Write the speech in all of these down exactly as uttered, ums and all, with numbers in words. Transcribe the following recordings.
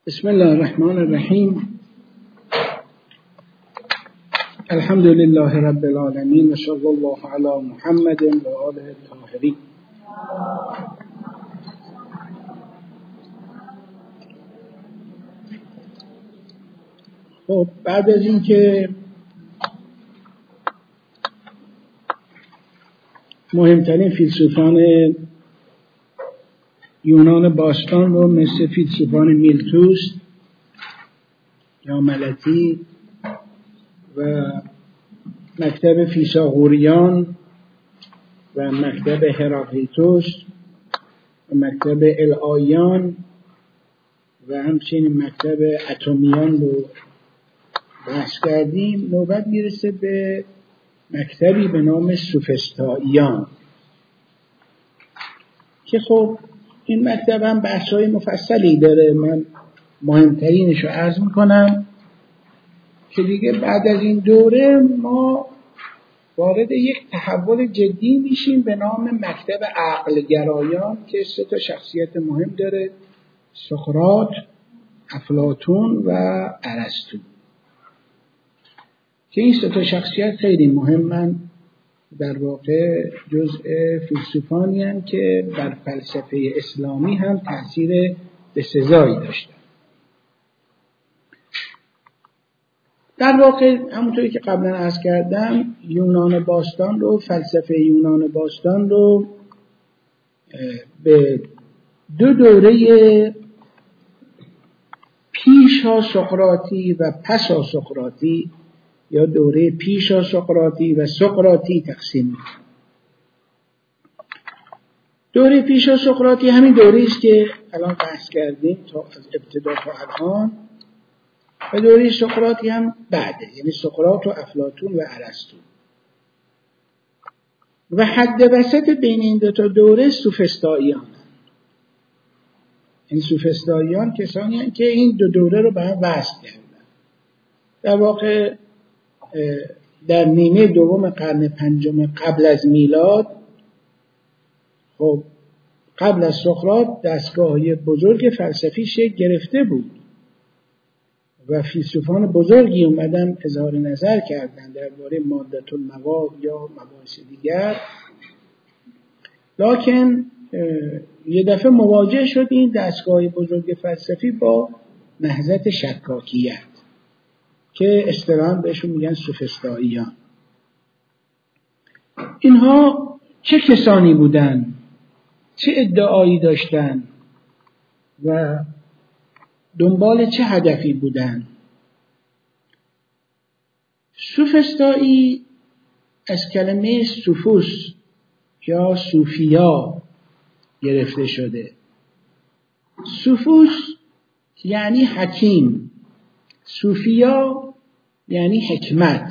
بسم الله الرحمن الرحیم. الحمد لله رب العالمین و صلی الله علی محمد و آله الطاهرین. خب بعد از این که مهمترین فیلسوفان یونان باستان رو مثل فیلسوفان میلتوس یا ملتی و مکتب فیثاغوریان و مکتب هراکلیتوس و مکتب الآیان و همچنین مکتب اتمیان رو بحث کردیم، نوبت میرسه به مکتبی به نام سوفسطائیان که خب این مکتب هم بحث‌های مفصلی داره. من مهمترینش رو عرض میکنم که دیگه بعد از این دوره ما وارد یک تحول جدی میشیم به نام مکتب عقلگرایان که سه تا شخصیت مهم داره: سقراط، افلاطون و ارسطو، که این سه تا شخصیت خیلی مهمن، در واقع جزء فیلسوفانی هستند که بر فلسفه اسلامی هم تأثیر بسزایی داشتن. در واقع همونطوری که قبلا عرض کردم یونان باستان رو، فلسفه یونان باستان رو به دو دوره پیشا سقراطی و پسا سقراطی یا دوره پیشا سقراطی و سقراطی تقسیم می‌کنیم. دوره پیشا سقراطی همین دوره است که الان بحث کردیم تا از ابتدا تا الان، و دوره سقراطی هم بعده، یعنی سقراط و افلاطون و ارسطو. و حد وسط بین این دو تا دوره سوفسطائیان. این سوفسطائیان کسانی هستند که این دو دوره رو به هم وصل کردن. در واقع در نیمه دوم قرن پنجم قبل از میلاد، خب قبل از سقراط دستگاه‌های بزرگ فلسفی شکل گرفته بود و فیلسوفان بزرگی اومدن اظهار نظر کردن درباره مادة المواد یا مباحث دیگر، لکن یه دفعه مواجه شد این دستگاه بزرگ فلسفی با نهضت شکاکیت که اصطلاحاً بهشون میگن سوفسطائیان. اینها چه کسانی بودن؟ چه ادعایی داشتن؟ و دنبال چه هدفی بودن؟ سوفسطایی از کلمه سوفوس یا صوفیا گرفته شده. سوفوس یعنی حکیم، صوفیا یعنی حکمت.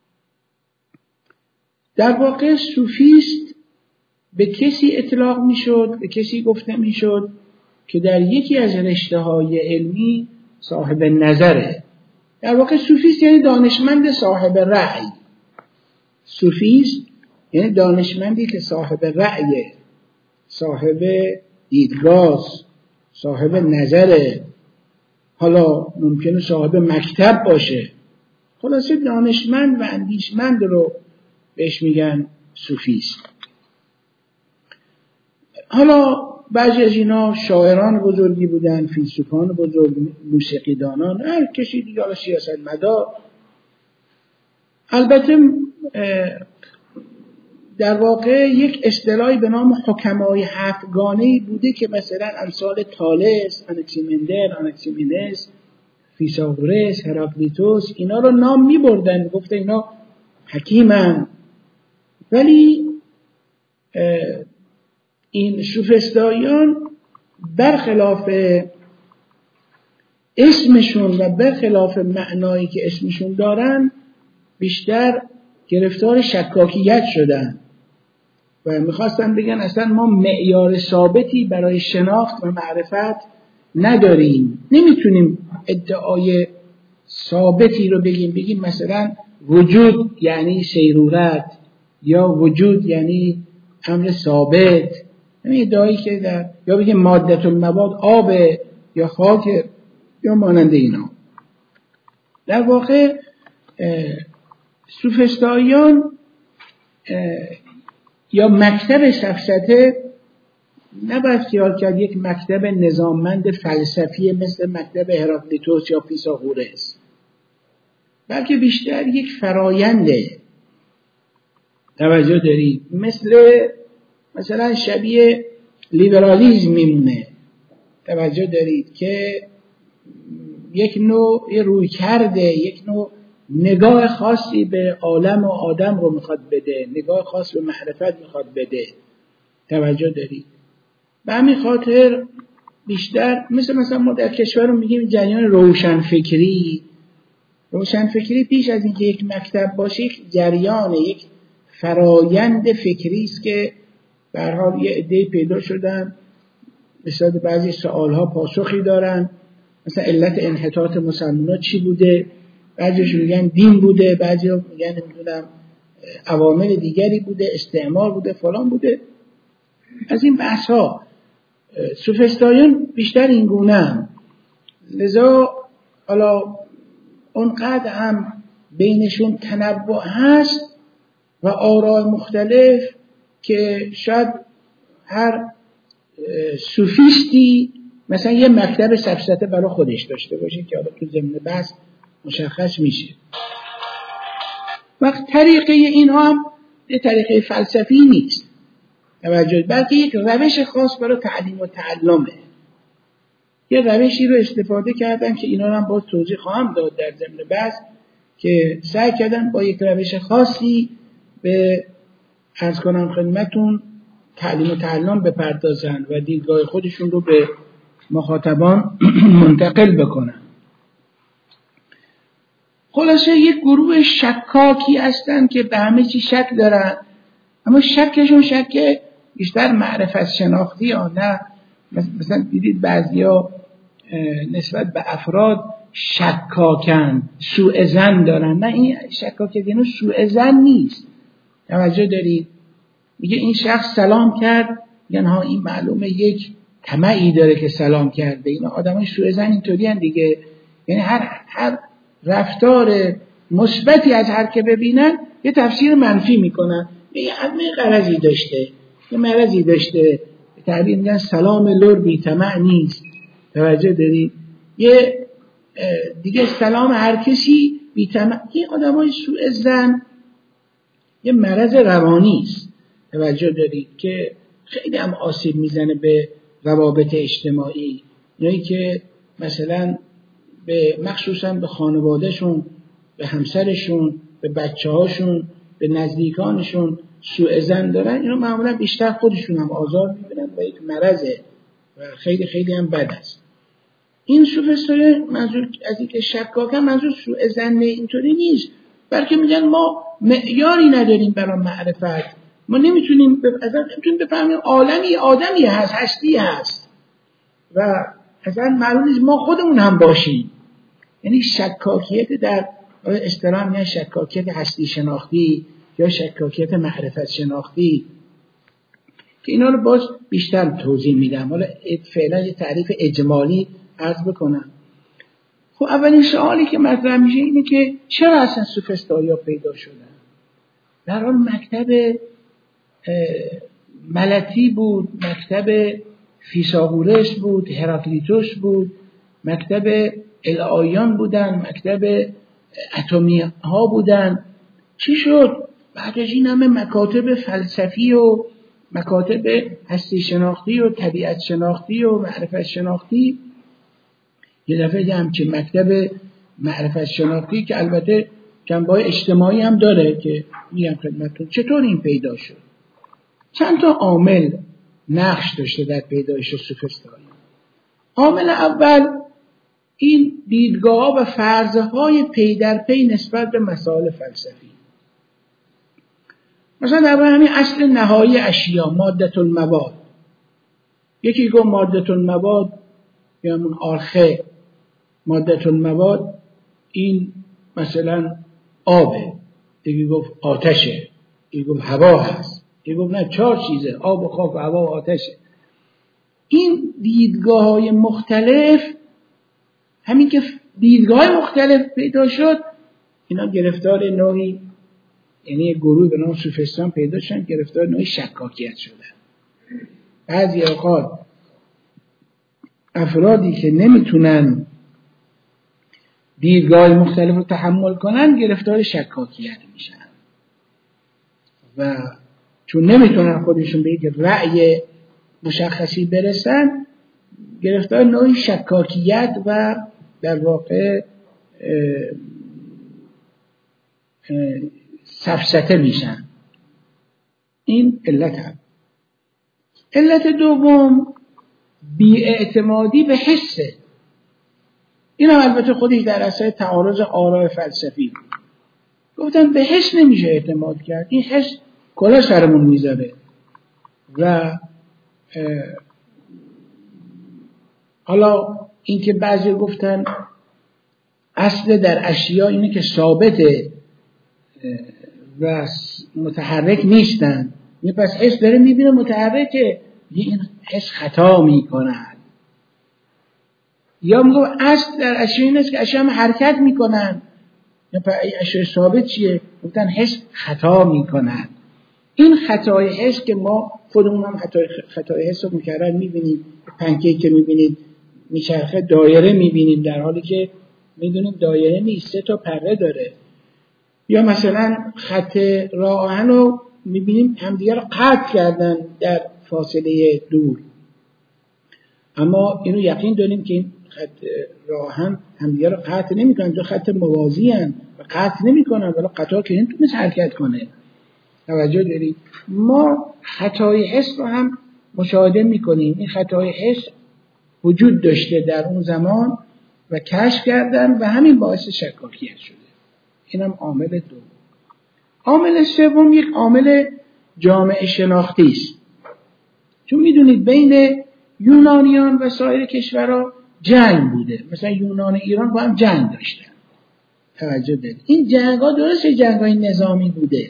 در واقع صوفیست به کسی اطلاق میشد، به کسی گفته میشد که در یکی از رشته‌های علمی صاحب نظره. در واقع صوفیست یعنی دانشمند صاحب رأی. صوفیست یعنی دانشمندی که صاحب رأی، صاحب دیدگاه، صاحب نظره. حالا ممکنه صاحب مکتب باشه. خلاصه دانشمند و اندیشمند رو بهش میگن صوفیست. حالا بعضی از اینا شاعران بزرگی بودن، فیلسوفان بزرگ، موسیقیدانان، هر کسی دیگه، حالا سیاستمدار. البته در واقع یک اصطلاحی به نام حکمای هفتگانه‌ای بوده که مثلا امثال تالس، اناکسیمندر، اناکسیمنس، فیثاغورس، هراکلیتوس، اینا رو نام می بردن، گفته اینا حکیمن. ولی این سوفسطائیان برخلاف اسمشون و برخلاف معنایی که اسمشون دارن بیشتر گرفتار شکاکیت شدن و میخواستن بگن اصلا ما معیار ثابتی برای شناخت و معرفت نداریم، نمیتونیم ادعای ثابتی رو بگیم بگیم مثلا وجود یعنی سیرورت یا وجود یعنی امر ثابت. این ادعایی که در یا بگیم مادة المواد آب یا خاک یا مانند اینا. در واقع سوفسطائیان یا مکتب سفسطه نباید خیال کرد یک مکتب نظاممند فلسفی مثل مکتب هراکلیتوس یا فیثاغورس، بلکه بیشتر یک فراینده. توجه دارید؟ مثل مثلا شبیه لیبرالیزم میمونه. توجه دارید که یک نوع روی کرده، یک نوع نگاه خاصی به عالم و آدم رو میخواد بده، نگاه خاص به معرفت میخواد بده. توجه دارید؟ به همین خاطر بیشتر مثل مثلا ما در کشور رو میگیم جریان روشنفکری. روشنفکری پیش از اینکه یک مکتب باشه یک جریان، یک فرایند فکری است که به هر حال یه عده‌ای پیدا شدن مثلا بعضی سوالها پاسخی دارن. مثلا علت انحطاط مسلمان‌ها چی بوده؟ بعضیش میگن دین بوده، بعضیا میگن نمیدونم عوامل دیگری بوده، استعمار بوده، فلان بوده. از این بحث‌ها سوفسطائیان بیشتر این گونه هم. لذا حالا اونقدر هم بینشون تنوع هست و آراء مختلف که شاید هر سوفیستی مثلا یه مکتب سفسطه برای خودش داشته باشه که حالا تو ضمن بحث مشخص میشه. وقت طریقه اینها هم یه طریقه فلسفی نیست، توجه، بلکه یک روش خاص برای تعلیم و تعلمه. یه روشی رو استفاده کردن که اینا رو هم باز توضیح خواهم داد در ضمن بحث، که سعی کردن با یک روش خاصی به عرض کنم خدمتون تعلیم و تعلم بپردازن و دیدگاه خودشون رو به مخاطبان منتقل بکنن. خلاصه یک گروه شکاکی هستن که به همه چی شک دارن، اما شکشون شک بیشتر معرفت شناختی ها. نه مثلا دیدید بعضیا نسبت به افراد شکاکن، سوء ظن دارن. نه، این شکاکیت اینو سوء ظن نیست. توجه دارید؟ میگه این شخص سلام کرد، یعنی ها این معلومه یک طمعی داره که سلام کرده. اینا آدمای سوء ظن اینطوری ان دیگه. یعنی هر هر رفتار مثبتی از هر که ببینن یه تفسیر منفی میکنن. یه همه غرضی داشته، یه مرضی داشته. تعبیر میگن سلام لور بی طمع نیست. توجه دارید؟ یه دیگه سلام هر کسی بی طمع. این آدمای سوء ظن یه مرض روانی است. توجه دارید که خیلی هم آسیب میزنه به روابط اجتماعی. یعنی که مثلا به مخصوصا به خانوادهشون، به همسرشون، به بچه‌هاشون، به نزدیکانشون سوء ظن دارن. اینا معمولا بیشتر خودشون هم آزار میبینن و یک مرضه و خیلی خیلی هم بد است. این سوفسطائیان منظور از اینکه شکاکن منظور سوء ظن اینطوری نیست، بلکه میگن ما معیاری نداریم برای معرفت. ما نمیتونیم اصلا نمیتونیم بفهمیم عالمی آدمی هست، هستی هست و اصلا معلوم نیست ما خودمون هم باشیم. یعنی شکاکیت در اصطلاح میگن شکاکیت هستی شناختی یا شکاکیت معرفت شناختی که اینا رو باز بیشتر توضیح میدم. حالا فعلا یه تعریف اجمالی عرض بکنم. خب اولین سوالی که مطرح میشه اینه که چرا اصلا سوفسطائی‌ها پیدا شدن؟ در حال مکتب ملتی بود، مکتب فیثاغورس بود، هراکلیتوس بود، مکتب الهاییان بودن، مکتب اتمی ها بودن. چی شد؟ بعد از این همه مکاتب فلسفی و مکاتب هستی شناختی و طبیعت شناختی و معرفت شناختی، یه دفعه همچین مکتب معرفت شناختی که البته جنبه‌های اجتماعی هم داره که میگم خدمتتون چطور این پیدا شد. چند تا عامل نقش داشته در پیدایش سوفسطائیان. عامل اول این دیدگاه و فرض‌های پی در پی نسبت به مسائل فلسفی. مثلا در همین اصل نهایی اشیا، ماده المواد. یکی گفت ماده المواد یا همون آرخه، ماده المواد این مثلا آبه، یکی گفت آتشه، یکی گفت هوا هست، یکی گفت نه چهار چیزه، آب و خاک و هوا و آتشه. این دیدگاه‌های مختلف همین که دیدگاه مختلف پیدا شد، اینا گرفتار نوعی، یعنی گروه به نام سوفستان پیدا شدن، گرفتار نوعی شکاکیت شدن. بعضی اوقات افرادی که نمیتونن دیدگاه مختلف رو تحمل کنن گرفتار شکاکیت میشن و چون نمیتونن خودشون به یک رأی مشخصی برسن گرفتار نوعی شکاکیت و در واقع سفسطه میشن. این علت هم. علت دوم بی‌اعتمادی به حسه. این هم البته خودش در اثر تعارض آراء فلسفی بود. گفتن به حس نمیشه اعتماد کرد، این حس کلا سرمون میذاره و حالا این که بعضی گفتن اصل در اشیا اینه که ثابته و متحرک نیستن، این پس حس داره میبینه متحرکه، این حس خطا میکنن. یا میگو اصل در اشیا این است که اشیا هم حرکت میکنن، یا پس اشیا ثابت چیه؟ گفتن حس خطا میکنن. این خطای حس که ما خودمون هم خطای, خطای حس رو مکرر میبینیم، پنکیک که میبینید میچرخه دایره میبینیم در حالی که میدونیم دایره نیست، سه تا پره داره. یا مثلا خط راه آهن رو میبینیم همدیگه رو قطع کردن در فاصله دور، اما اینو یقین داریم که این خط راه آهن همدیگه رو قطع نمیکنن، دو خط موازی هن و قطع نمیکنن، ولی قطار که نمیتونه حرکت کنه. توجه دارید؟ ما خطای حس رو هم مشاهده میکنیم. این خطای حس وجود داشته در اون زمان و کشف کردن و همین باعث شکاکیت شده. اینم عامل دوم. عامل سوم یک عامل جامعه شناختی است. چون میدونید بین یونانیان و سایر کشورها جنگ بوده. مثلا یونان و ایران با هم جنگ داشتن. توجه دارید؟ این جنگ‌ها درسته جنگ‌های نظامی بوده،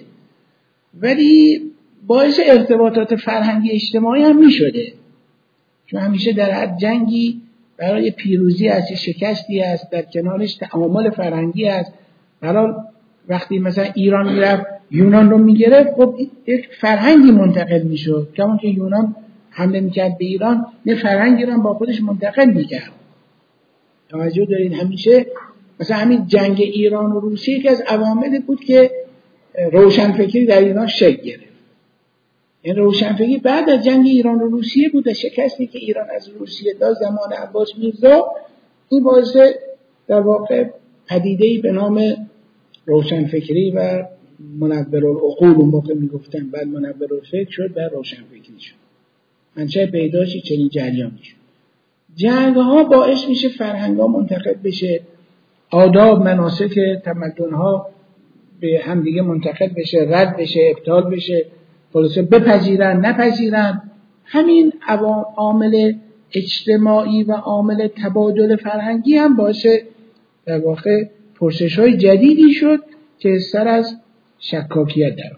ولی باعث ارتباطات فرهنگی اجتماعی هم میشده. چون همیشه در هر جنگی برای پیروزی هست، شکستی هست، در کنارش تعامل فرهنگی هست. برای وقتی مثلا ایران میرفت یونان رو میگرفت، خب یک فرهنگی منتقل میشد. کمان که یونان حمله میکرد به ایران، یه فرهنگی رو هم با خودش منتقل میکرد. توجه دارید؟ همیشه مثلا همین جنگ ایران و روسیه یکی از عواملی بود که روشنفکری در ایران شکل گرفت. این روشنفکری بعد از جنگ ایران و روسیه بود، شکستی که ایران از روسیه داد زمان عباس میرزا، این باعث در واقع پدیده‌ای به نام روشنفکری و منورالعقول اون موقع میگفتن، بعد منورالفکر شد و روشنفکری شد. منشأ پیدایش چنین جریانی شد. جنگ‌ها باعث میشه فرهنگ‌ها منتقل بشه، آداب مناسک تمدن‌ها به همدیگه منتقل بشه، رد بشه، ابطال بشه، خلاصه بپذیرن نپذیرن. همین عامل اجتماعی و عامل تبادل فرهنگی هم باعث در واقع پرسش‌های جدیدی شد که سر از شکاکیت در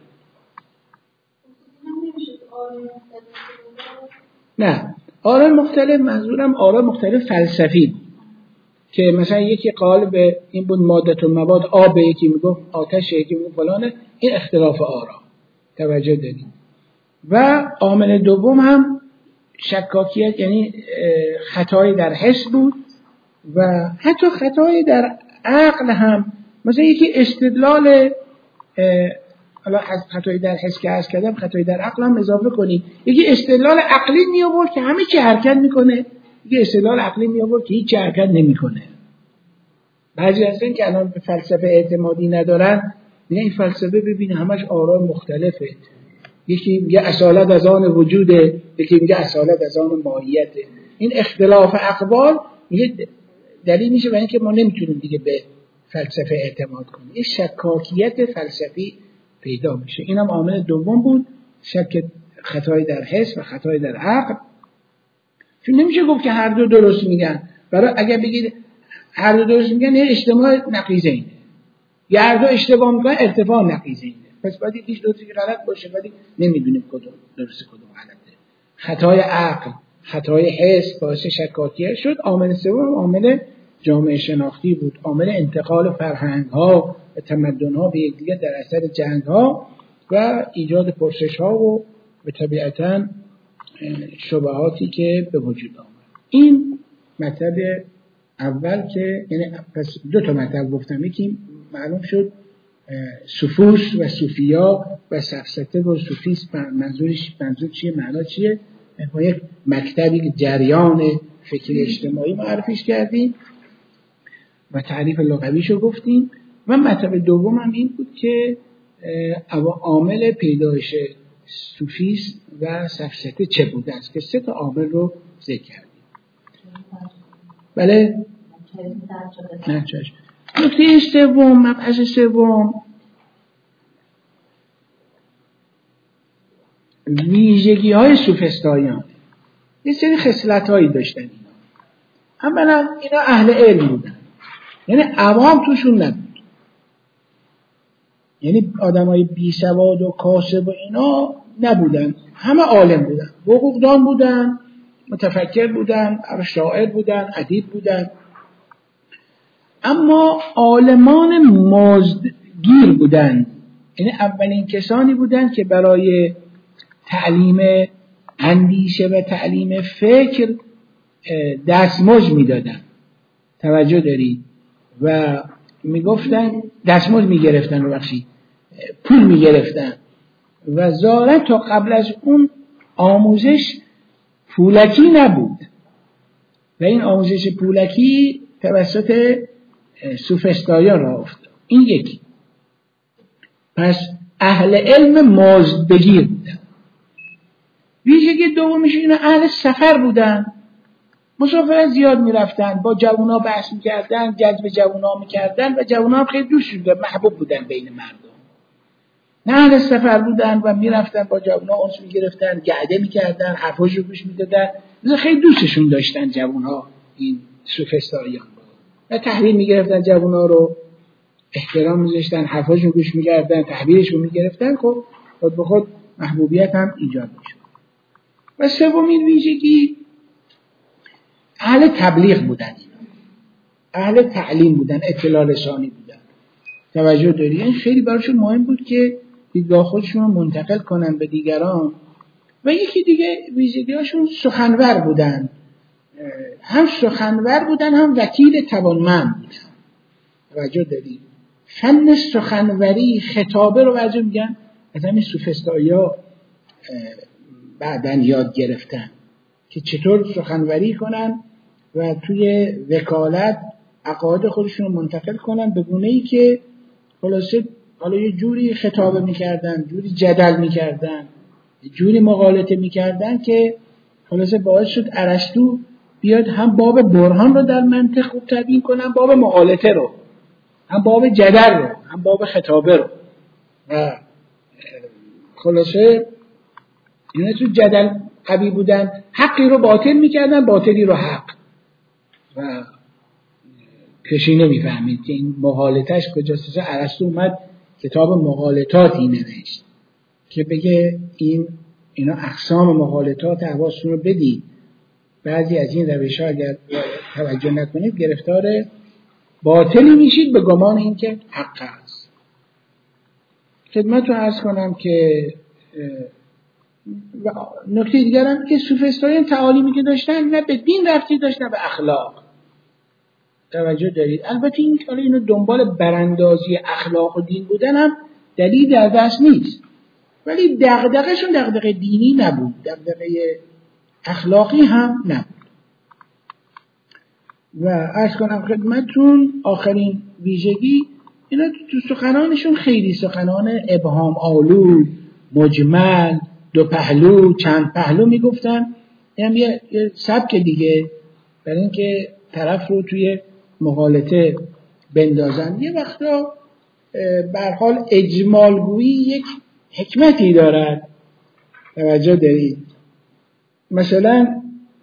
نه آراء مختلف، منظورم آراء مختلف فلسفی بود که مثلا یکی قائل به این بود مادة المواد آب، یکی میگفت آتش، یکی میگفت فلانه. این اختلاف آراء. توجه دارید؟ و عامل دوم هم شکاکیت، یعنی خطایی در حس بود و حتی خطایی در عقل هم. مثلا یکی استدلال، حالا خطایی در حس که عرض کردم، خطایی در عقل هم اضافه کنید. یکی استدلال عقلی می آورد که همه چی حرکت میکنه، یکی استدلال عقلی می آورد که هیچ حرکت نمیکنه. بعضی هستن که الان به فلسفه اعتمادی ندارن، میگن این فلسفه ببینه همش آراء مختلفه، یکی میگه اصالت از آن وجوده، یکی میگه اصالت از آن ماهیته. این اختلاف اقوال میگه دلیل میشه برای اینکه ما نمیتونیم دیگه به فلسفه اعتماد کنیم. این شکاکیت فلسفی پیدا میشه. اینم عامل دوم بود، شک، خطای در حس و خطای در عقل. چون نمیشه گفت که هر دو درست میگن. برای اگر بگید هر دو درست میگن یه اجتماع نقیضه اینه، یا هر دو اشتباه میکنن ارتفاع نقیضه اینه. پس باید یکیش درستی که غلط باشه، ولی نمیدونیم کدوم درسته کدوم غلطه. خطای عقل، خطای حس باعث شکاکیت شد. عامل سوم عامل جامعه شناختی بود، عامل انتقال فرهنگ‌ها و تمدن‌ها به یکدیگر در اثر جنگ‌ها و ایجاد پرسش‌ها و به طبیعتاً شبهاتی که به وجود آمد. این مطلب اول که یعنی پس دو تا مطلب گفتم، یکی معلوم شد سفوس و صوفیا و سفسطه و صوفیسم منظورش منظور چیه، معنا چیه، با یک مکتبی جریان فکری اجتماعی معرفیش کردیم و تعریف لغویشو گفتیم. و مطلب دوم هم این بود که عامل پیدایش صوفیسم و سفسطه چه بوده است که سه تا عامل رو ذکر کردیم. بله؟ نه چشم. نکته سوم، مبحث سوم، ویژگی های سوفسطائیان. یه سری خصلت هایی داشتن اینا. اولا اینا اهل علم بودن، یعنی عوام توشون نبود، یعنی آدم های بی سواد و کاسب و اینا نبودن، همه عالم بودن، حقوقدان بودن، متفکر بودن، شاعر بودن، ادیب بودن. اما عالمان مزدگیر بودن، یعنی اولین کسانی بودن که برای تعلیم اندیشه و تعلیم فکر دستمزد میدادن. توجه داری؟ و میگفتن دستمزد میگرفتن، رو بخشی پول میگرفتن و ظاهرا تا قبل از اون آموزش پولکی نبود و این آموزش پولکی توسط سوفسطائیان راه افتاد. این یکی. پس اهل علم مزد بگیر بودن. ویژگی دومیش اینا اهل سفر بودن، مسافرت زیاد میرفتن، با جوونا بحث میکردن، جذب جوونا میکردن و جوونا هم خیلی دوست بودن، محبوب بودن بین مردم. نه اهل سفر بودن و میرفتن با جوونا انس میگرفتن، گعده میکردن، حرفاش رو گوش میدادن، خیلی دوستشون داشتن جوونا این سوفسطائیان و تحویل میگرفتن، جوونا رو احترام میذاشتن، حرفاش رو گوش میکردن، تحویلش رو میگرفتن. خب خود به خود محبوبیت هم ایجاد میشد. و سومین ویژگی اهل تبلیغ بودن، اهل تعلیم بودن، اطلاع رسانی بودن. توجه داری؟ این خیلی براشون مهم بود که دیدگاه خودشون رو منتقل کنن به دیگران. و یکی دیگه ویژگی‌هاشون سخنور بودن، هم سخنور بودن هم وکیل توانمند بودن. توجه داری؟ فن سخنوری، خطابه رو بعضی میگن از همین سوفسطائی‌ها بعدن یاد گرفتن که چطور سخنوری کنن و توی وکالت عقاید خودشون رو منتقل کنن به گونه‌ای که خلاصه حالا یه جوری خطابه میکردن، جوری جدل میکردن، یه جوری مغالطه میکردن که خلاصه باعث شد ارسطو بیاد هم باب برهان رو در منطق خوب تبیین کنن، باب مغالطه رو، هم باب جدل رو، هم باب خطابه رو. و خلاصه اینا تو جدل قوی بودن، حقی رو باطل میکردن، باطلی رو حق. و کسی نمیفهمید که این مغالطهش کجاست. ارسطو اومد کتاب مغالطاتی نوشت که بگه این اینا اقسام مغالطات، حواستون رو بدید، بعضی از این روش‌ها اگر توجه نکنید گرفتار باطلی میشید به گمان اینکه حق است. خدمتتون عرض کنم که نکته دیگر هم که سوفسطائیان تعالیمی که داشتن نه به دین ربطی داشت نه به اخلاق. توجه دارید؟ البته این که اینو دنبال براندازی اخلاق و دین بودن هم دلیل در دست نیست، ولی دغدغه‌شون دغدغه دینی نبود، دغدغه اخلاقی هم نبود. و عرض کنم خدمتتون آخرین ویژگی، اینا تو سخنانشون خیلی سخنان ابهام آلود، مجمل، دو پهلو، چند پهلو میگفتن. یعنی یه, یه سبک دیگه برای اینکه طرف رو توی مغالطه بندازن. یه وقتا به هر حال اجمالگویی یک حکمتی دارد. توجه دارید؟ مثلا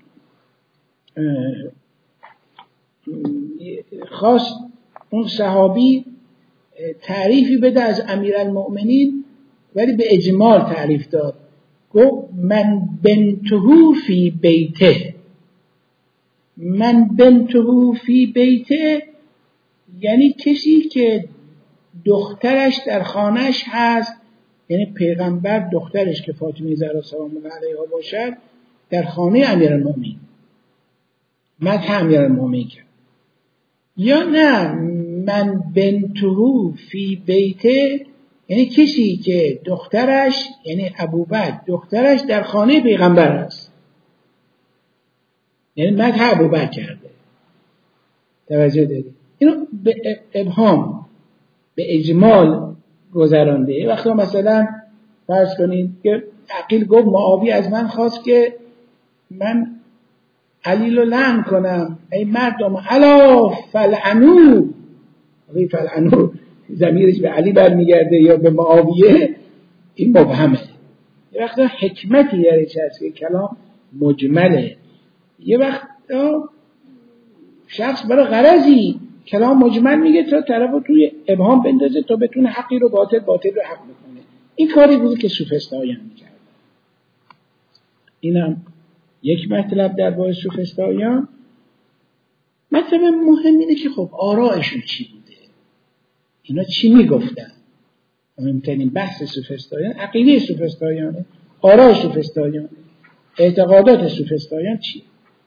خواست اون صحابی تعریفی بده از امیرالمؤمنین ولی به اجمال تعریف داد. گفت من بنتهو فی بیته، من بنته فی بیته یعنی کسی که دخترش در خانهش هست، یعنی پیغمبر دخترش که فاطمه زهرا سلام الله علیها باشد در خانه امیرالمومنین مدح امیرالمومنین کرد. یا نه من بنته فی بیته یعنی کسی که دخترش یعنی ابوبکر دخترش در خانه پیغمبر است، یعنی مدح ابوبکر کرده. توجه دارید؟ اینو به ابهام به اجمال گذرانده. وقتی مثلا فرض کنید که عقیل گفت معاویه از من خواست که من علی رو لعن کنم، ای مردم الا فلعنو، ای فلعنو ضمیرش به علی برمیگرده یا به معاویه، این مبهمه. یه وقت حکمتی درش هست که کلام مجمله، یه وقت شخص برای غرضی کلام مجمل میگه تا طرفو توی ابهام بندازه تا بتونه حقی رو باطل باطل رو حق بکنه. این کاری بود که سوفسطائیان میکردن. اینم یک مطلب درباره سوفسطائیان. مطلب مهم اینه که خب آرائشون چی بوده، اینا چی میگفتن. مهمترین بحث سوفسطائیان عقیده سوفسطائیانه، آراء سوفسطائیانه، اعتقادات سوفسطائیان چیه.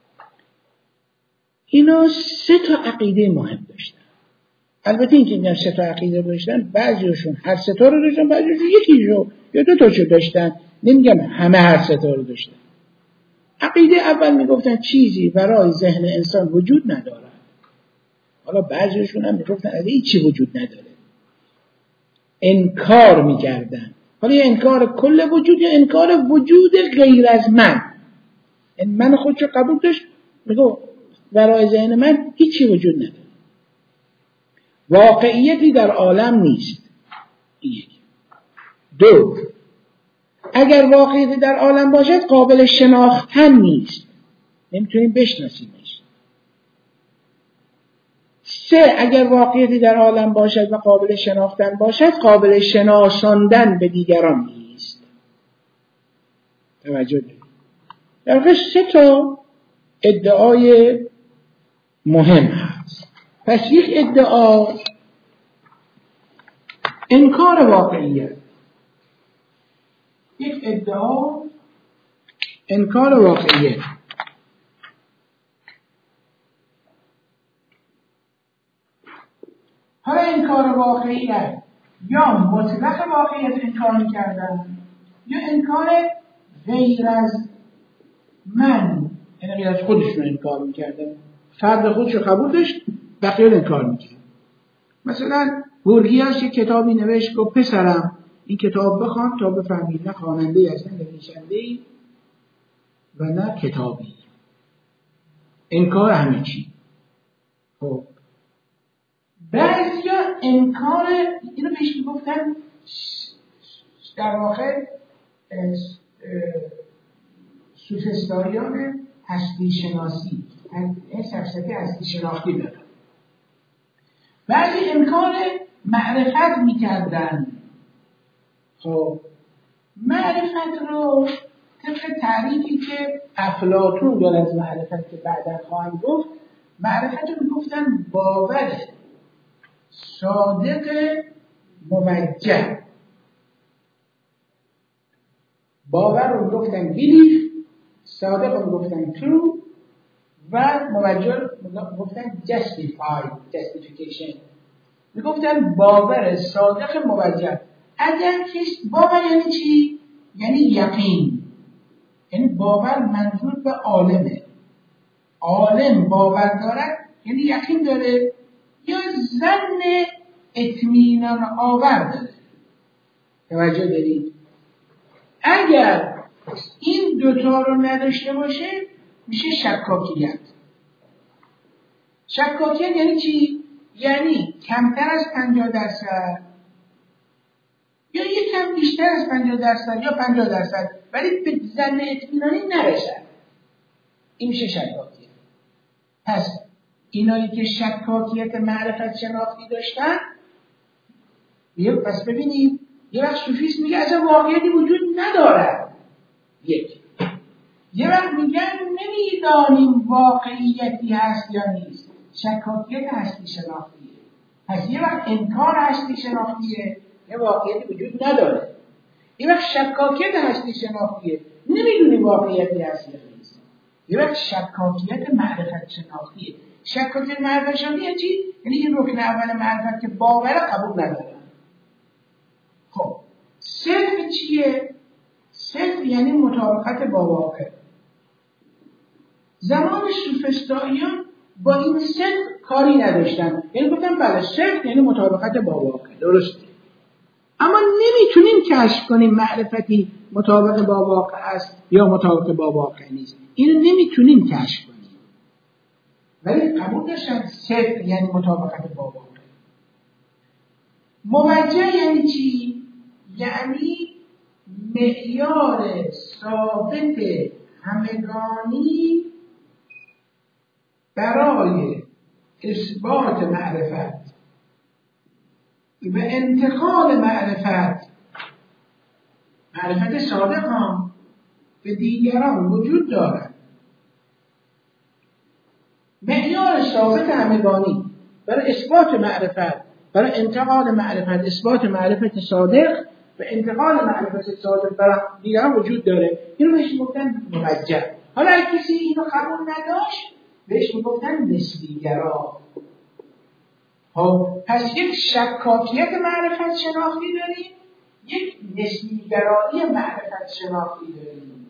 اینا سه تا عقیده مهم داشتن. البته این که میگم سه تا عقیده داشتن، بعضیشون هر سه تا رو داشتن، بعضیشون یکیشو یا دو تاشو داشتن. نمیگم همه هر سه تا رو داشتن. عقیده اول میگفتن چیزی برای ذهن انسان وجود نداره. حالا بعضیشون هم میگفتن اگه هیچی وجود نداره. انکار میکردن. حالا یه انکار کل وجود یا انکار وجود غیر از من. این من خودشو قبول داشت، میگو برای ذهن من هیچی وجود نداره. واقعیتی در عالم نیست. یک. دو، اگر واقعیتی در عالم باشد قابل شناختن نیست، نمیتونیم بشناسیمش. سه، اگر واقعیتی در عالم باشد و قابل شناختن باشد قابل شناساندن به دیگران نیست. توجه دارید؟ در واقع سه تا ادعای مهم هست. پس یک ادعا انکار واقعیت، یک ادعا انکار واقعیت. حالا انکار واقعیت یا مطلق واقعیت انکار می‌کردن یا انکار غیر از من، یعنی غیر از خودشون انکار می‌کردن. فرد خودشو قبول داشت، بقیه رو انکار می‌کرد. مثلا گورگیاس یک کتابی نوشت گفت پسرم این کتاب بخوان تا بفهمید نه خواننده‌ای هستن نه نویسنده‌ای و نه کتابی. انکار همه چی. خب بعضیا انکار اینو بهش میگفتن در واقع سوفسطائیان هستی شناسی، این فلسفه هستی شناختی دارن. بعضی انکار معرفت میکردن. خب معرفت رو طبق تعریفی که افلاطون داره از معرفت که بعدا خواهم گفت، معرفت رو میگفتن باور صادق موجه. باور رو میگفتن بیلیف، صادق رو میگفتن ترو و موجه رو میگفتن جستیفای، جستیفیکیشن. میگفتن باور صادق موجه. اگر کس باور یعنی چی؟ یعنی یقین. یعنی باور منظور به عالمه. عالم باور دارد یعنی یقین داره یا ظن اطمینان آور داره. توجه دارید؟ اگر این دوتا رو نداشته باشه میشه شکاکیت. شکاکیت یعنی چی؟ یعنی کمتر از پنجاه درصد یا یکم بیشتر از پنجاه درصد یا پنجاه درصد ولی به ظن اطمینانی نرسد. این میشه شکاکیت. پس اینایی که شکاکیت معرفت شناختی داشتن، پس ببینید یه وقت صوفیست میگه اصلا واقعیتی وجود ندارد. یک. یه وقت میگن نمیدانیم واقعیتی هست یا نیست، شکاکیت هستی شناختیه. پس یه وقت انکار هستی شناختیه، یه واقعیتی وجود نداره. یه وقت شکاکیت هستی شناختیه، نمیدونیم واقعیتی هست یا نیست. یه وقت شکاکیت معرفت شناختیه. شکاکیت معرفت شناختیه چی؟ یعنی این رکن اول معرفت که باور قبول نداره. خب صدق چیه؟ صدق یعنی مطابقت با واقع. زمان سوفسطائیان با این صدق کاری نداشتن، یعنی گفتن بله صدق یعنی مطابقت با واقع، درسته، اما نمیتونیم کشف کنیم معرفتی مطابق با واقع است یا مطابق با واقع نیست. اینو نمیتونیم کشف کنیم، ولی قبول داشتن صدق یعنی مطابقت با واقع. موجه یعنی چی؟ یعنی معیار ثابت همگانی برای اثبات معرفت و انتقال معرفت، معرفت صادق هم به دیگران وجود دارد. معیار ثابت همگانی برای اثبات معرفت، برای انتقال معرفت، اثبات معرفت صادق و انتقال معرفت صادق برای دیگران وجود داره. اینو بهش میگفتن موجه. حالا اگه کسی اینو قبول نداشت بهش میگفتن نسبیگرا. خب پس یک شکاکیت معرفت شناختی داریم، یک نسبیگرایی معرفت شناختی داریم.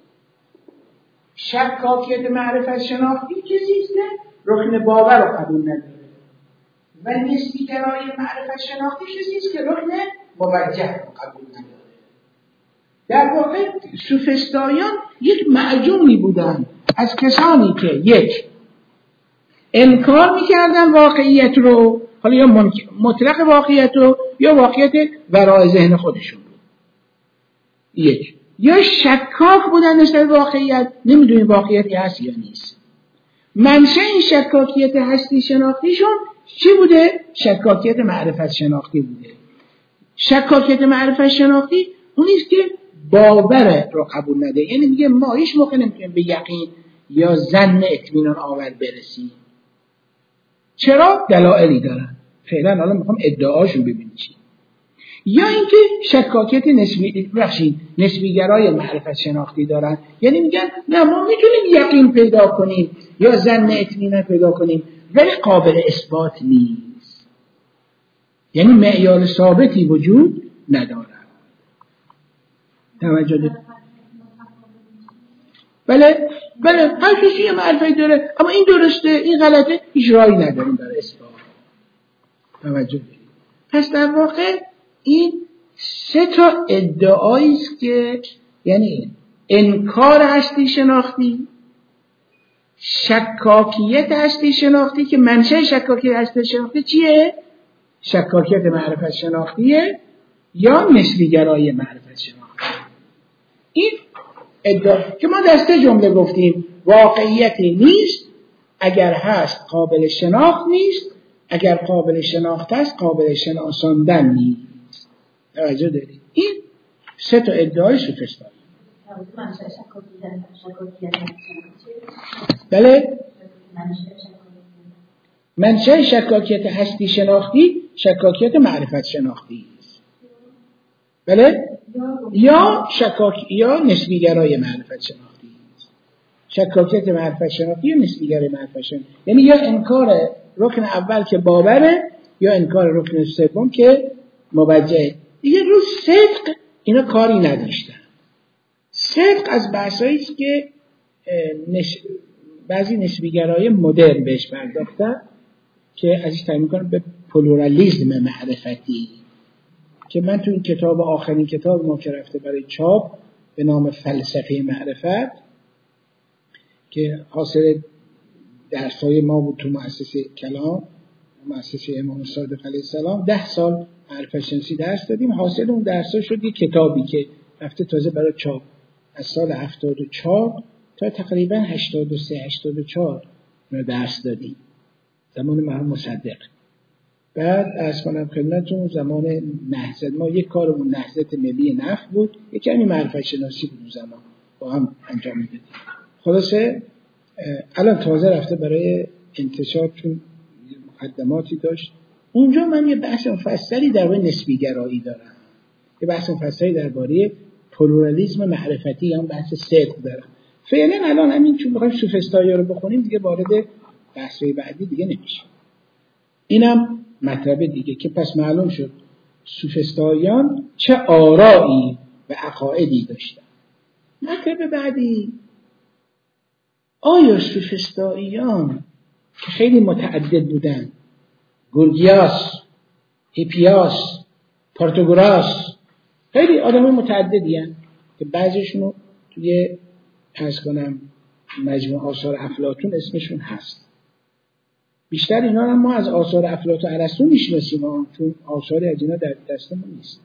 شکاکیت معرفت شناختی کسی است که رکن باور رو قبول نداره و نسبیگرایی معرفت شناختی کسی است که رکن موجه رو قبول نداره. در واقع سوفسطائیان یک معجونی بودن از کسانی که یک انکار میکردن واقعیت رو، حالا یا مطلق واقعیت رو یا واقعیت ورای ذهن خودشون رو، یک یا شکاک بودن نسبت واقعیت، نمیدونی واقعیتی هست یا نیست. منشأ این شکاکیت هستی شناختیشون چی بوده؟ شکاکیت معرفت شناختی بوده. شکاکیت معرفت شناختی اونیست که باور رو قبول نده، یعنی میگه ما هیچ موقع نمیتونیم به یقین یا ظن اطمینان آور برسیم. چرا؟ دلایلی دارن. فعلا حالا میخوام ادعاشون ببینیم چی. یا اینکه شکاکیت نسبی بخشید نسبیگرای معرفت شناختی دارن، یعنی میگن نه ما میتونیم یقین پیدا کنیم یا ظن اطمینان پیدا کنیم ولی قابل اثبات نیست، یعنی معیار ثابتی وجود نداره. توجه دارید؟ بله بله هر کسی یه معرفتی داره، اما این درسته این غلطه، هیچ راهی نداریم برای اثبات. توجه دارید؟ پس در واقع این سه تا ادعایی است که یعنی انکار هستی شناختی، شکاکیت هستی شناختی که منشأ شکاکیت هستی شناختی چیه؟ شکاکیت معرفت شناختیه یا نسبیگرایی معرفت شناختی. این ادعا که ما دسته جمله گفتیم واقعیتی نیست، اگر هست قابل شناخت نیست، اگر قابل شناخت است قابل شناساندن نیست. توجه دارید؟ این سه تا ادعای سوفسطایی. بله منشأ شکاکیت هستی شناختی شکاکیت معرفت شناختی است. بله یا شکاک یا نسبیگرای معرفت شناختی است. شکاکیت معرفت شناختی یا نسبیگرای معرفت شناختی، یعنی یا انکار رکن اول که باوره یا انکار رکن سوم که موجه. دیگه رو صدق اینا کاری نداشتن. صدق از بحثایی است که نش... بعضی نسبیگرای مدرن بهش پرداختن که ازش تعیین می‌کنن به پلورالیسم معرفتی، که من تو این کتاب آخرین کتاب ما که رفته برای چاپ به نام فلسفه معرفت که حاصل درس‌های ما بود تو مؤسسه کلام، مؤسسه امام صادق علیه السلام، ده سال معرفت شناسی درس دادیم. حاصل اون درس‌ها شد یک کتابی که رفته تازه برای چاپ از سال هفتاد و چهار تا تقریبا هشتاد و سه هشتاد و چهار رو درس دادیم زمان مرحوم مصدق. بعد عرض کنم خدمتتون زمان نهضت ما یک کارمون نهضت ملی نفت بود، یک کمی معرفت شناسی بود اون زمان. با هم انجام میدادیم. خلاصه الان تازه رفته برای انتشار، چون مقدماتی داشت. اونجا من یه بحث مفصلی درباره نسبی گرایی دارم، یه بحث مفصلی درباره پلورالیسم معرفتی، هم بحث صدق دارم. فعلا الان همین چون بخوایم سوفسطائی‌ها رو بخونیم دیگه وارد بحث‌های بعدی دیگه نمیشه. اینم مطلب دیگه که پس معلوم شد سوفسطائیان چه آرایی و عقایدی داشتن. مطلب بعدی، آیا سوفسطائیان که خیلی متعدد بودن، گورگیاس، هیپیاس، پارتاگوراس، خیلی آدمای متعددی هستن که بعضیشون رو توی عرض کنم مجموع آثار افلاطون اسمشون هست. بیشتر اینا هم ما از آثار افلاطون و ارسطو میشناسیم، چون آثاری از اینا در دستمون نیست.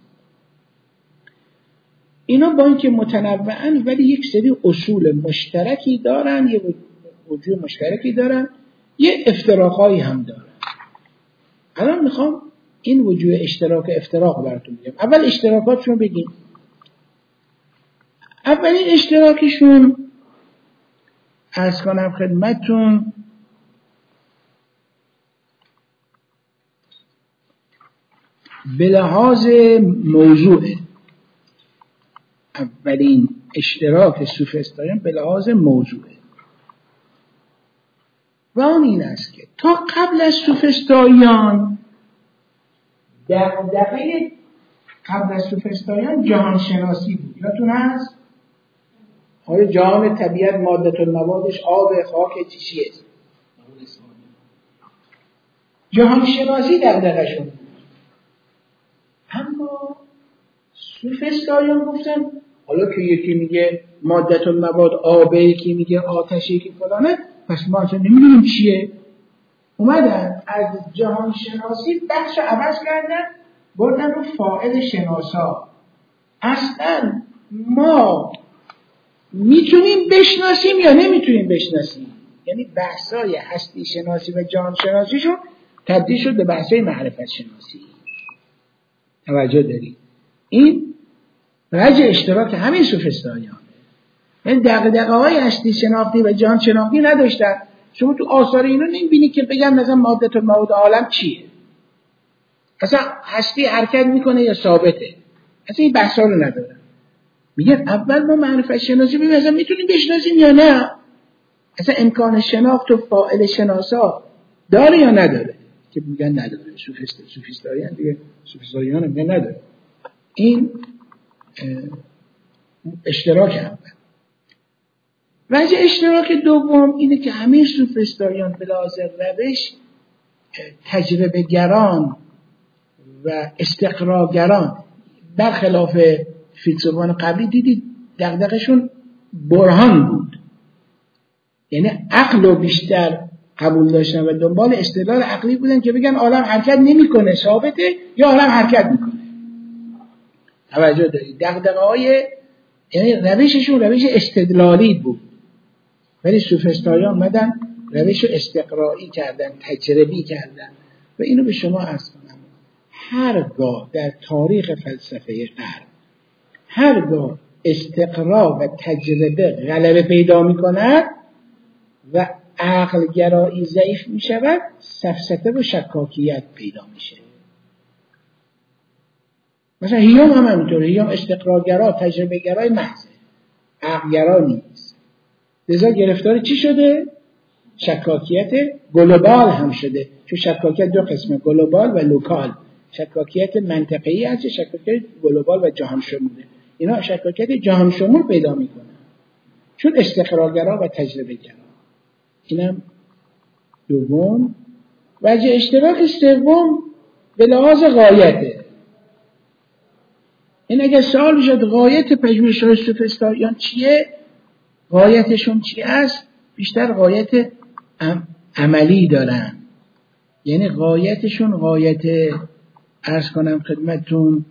اینا با اینکه متنوعن ولی یک سری اصول مشترکی دارن، یه وجوه مشترکی دارن، یه افتراقایی هم دارن. الان میخوام این وجوه اشتراک افتراق براتون بگم. اول اشتراکاتشون بگیم. اولین اشتراکشون عرض کنم خدمتتون به لحاظ موضوعه. اولین اشتراک سوفسطائیان به لحاظ موضوعه و آن این است که تا قبل از سوفسطائیان، دغدغه قبل از سوفسطائیان جهان شناسی بود. یادتون هست؟ آیا جهان طبیعت مادة الموادش آب، خاک، چی چیه؟ جهان شناسی دغدغه‌شون بود. اما سوفسطائیان گفتن حالا که یکی میگه مادة المواد آبه، یکی میگه آتشه، یکی فلانه، پس ما اصلا نمیدونیم چیه. اومدن از جهان شناسی بخش عوض کردن، بردن رو فاعل شناسا. اصلا ما میتونیم بشناسیم یا نمیتونیم بشناسیم، یعنی بحثای هستی شناسی و جهان شناسیشون تبدیل شد به بحثای معرفت شناسی. توجه دارید؟ این رجع اشتراک همین سوفسطائیان. یعنی دغدغه‌های هستی شناختی و جهان شناختی نداشتن. شما تو آثار اینو نمیبینی که بگن مثلا مادة المواد عالم چیه، اصلا هستی حرکت میکنه یا ثابته، اصلا این بحثا رو ندارن. میگن اول ما معرفت شناسی ببینیم اصلا میتونیم بشناسیم یا نه، اصلا امکان شناخت و فاعل شناسا داره یا نداره، که میگن نداره. سوفیست سوفیستاییان دیگه سوفیستاییان میگن نداره. این اشتراک اول. وجه اشتراک دوم اینه که همه سوفسطائیان به لحاظ روش تجربه گران و استقراگران، برخلاف فیلسوفان قبلی دیدید دغدغه‌شون برهان بود، یعنی عقل رو بیشتر قبول داشتن و دنبال استدلال عقلی بودن که بگن عالم حرکت نمیکنه ثابته یا عالم حرکت میکنه. توجه دارید؟ دغدغه‌های یعنی روششون روش استدلالی بود، ولی سوفسطائیان اومدن روش استقرایی کردن، تجربی کردن. و اینو به شما عرض کنم، هرگاه در تاریخ فلسفه غرب هرگاه استقرا و تجربه غلبه پیدا می‌کند و عقل گرایی ضعیف می‌شود، سفسطه و شکاکیت پیدا میشه. مثلا هیوم هم همینطوره. هیوم استقراگرا، تجربه گرای محضه، عقل گرا نیست. لذا گرفتار چی شده؟ شکاکیت گلوبال هم شده. چون شکاکیت دو قسمه، گلوبال و لوکال. شکاکیت منطقه‌ای هست، شکاکیت گلوبال و جهان شموله. اینا شکاکیت جهان شمول پیدا میکنن چون استقرارگرا و تجربه گرا. اینم دوم. وجه اشتراک سوم به لحاظ غایته. این اگر سوال شد غایت پژوهش‌های سوفسطائیان چیه، غایتشون چی است، بیشتر غایت عملی دارن. یعنی غایتشون غایت عرض کنم خدمتتون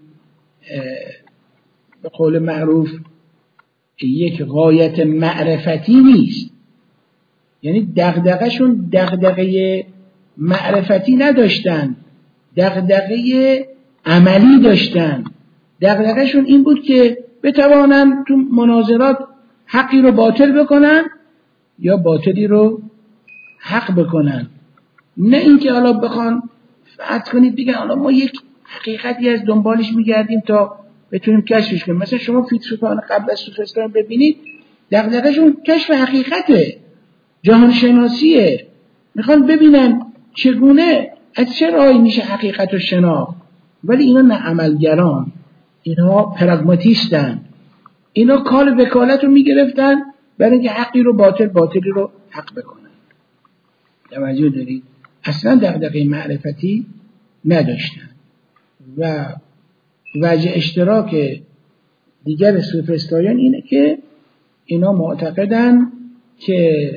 به قول معروف یک غایت معرفتی نیست. یعنی دغدغه‌شون دغدغه معرفتی نداشتن، دغدغه عملی داشتن. دغدغه‌شون این بود که بتوانن تو مناظرات حقی رو باطل بکنن یا باطلی رو حق بکنن. نه اینکه حالا بخوان فرض کنید بگن حالا ما یک حقیقتی از دنبالش میگردیم تا بتونیم کشفش کنیم. مثلا شما فیلسوفان قبل از سوفسطایان ببینید دغدغه‌شون کشف حقیقته، جهان شناسیه، میخوان ببینن چگونه از چه راهی میشه حقیقت رو شناخت. ولی اینا نه عملگران، اینا پراگماتیستن، اینا کال وکالت رو میگرفتن برای اینکه حقی رو باطل، باطلی رو حق بکنن. توجه دارید؟ اصلا دغدغه معرفتی نداشتن. و وجه اشتراک دیگر سوفسطایان اینه که اینا معتقدن که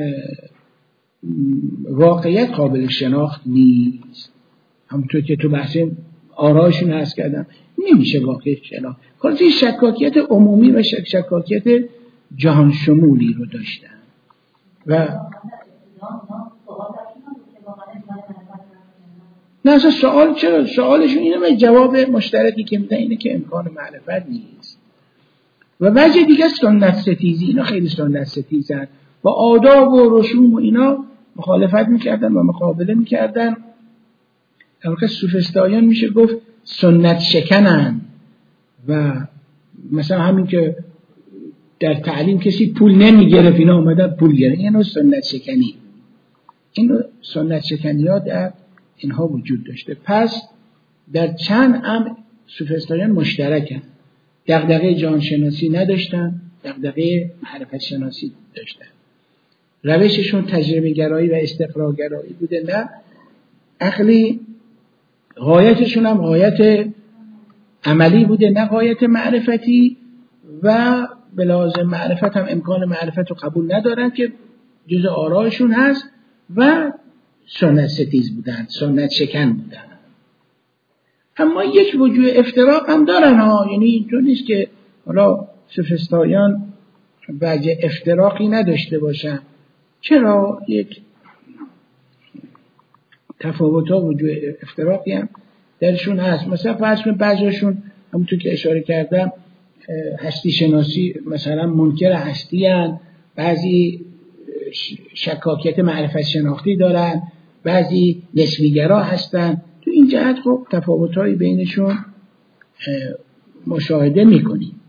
واقعیت قابل شناخت نیست. همونطور که تو بحث آرایشون هست کردم، نمیشه واقعیت شناخت. خلاصه شکاکیت عمومی و شک شکاکیت جهان شمولی رو داشتن. و نه اصلا سوال چرا؟ سوالشون اینه، جواب مشترکی که میدن اینه که امکان معرفت نیست. و وجه دیگه سنت ستیزی، اینا خیلی سنت ستیزن، با آداب و رسوم و اینا مخالفت میکردن و مقابله میکردن. در واقع سوفسطایان میشه گفت سنت شکنن. و مثلا همین که در تعلیم کسی پول نمیگرفت، اینا اومدن پول گرفتن، اینو سنت شکنی. این سنت شکنی ها در اینها وجود داشته. پس در چند امر سوفسطایان مشترکن. دغدغه جهان شناسی نداشتن، دغدغه معرفت شناسی داشتن. روششون تجربه گرایی و استقرار گرایی بوده، نه عقلی. غایتشون هم غایت عملی بوده، نه غایت معرفتی. و به لازم معرفت هم امکان معرفت رو قبول ندارن که جز آرایشون هست. و سنت ستیز بودن، سنت شکن بودن. اما یک وجوه افتراق هم دارن ها، یعنی اینطور نیست که حالا سوفسطایان وجه افتراقی نداشته باشن. چرا؟ یک تفاوت ها وجوه افتراقی هم درشون هست. مثلا فرض کنید بعضیشون همونطور که اشاره کردم هستی شناسی، مثلا منکر هستی هستند، بعضی شکاکیت معرفت شناختی دارن، بعضی نسبیگرا هستن. تو این جهت خب تفاوت‌هایی بینشون مشاهده می‌کنیم.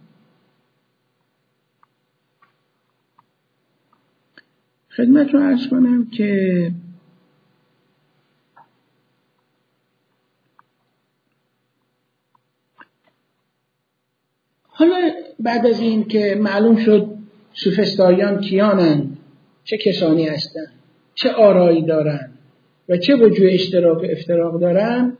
خدمتتون عرض کنم که حالا بعد از این که معلوم شد سوفسطایان کیانند، چه کسانی هستند، چه آرایی دارند و چه وجوه اشتراک و افتراق دارن،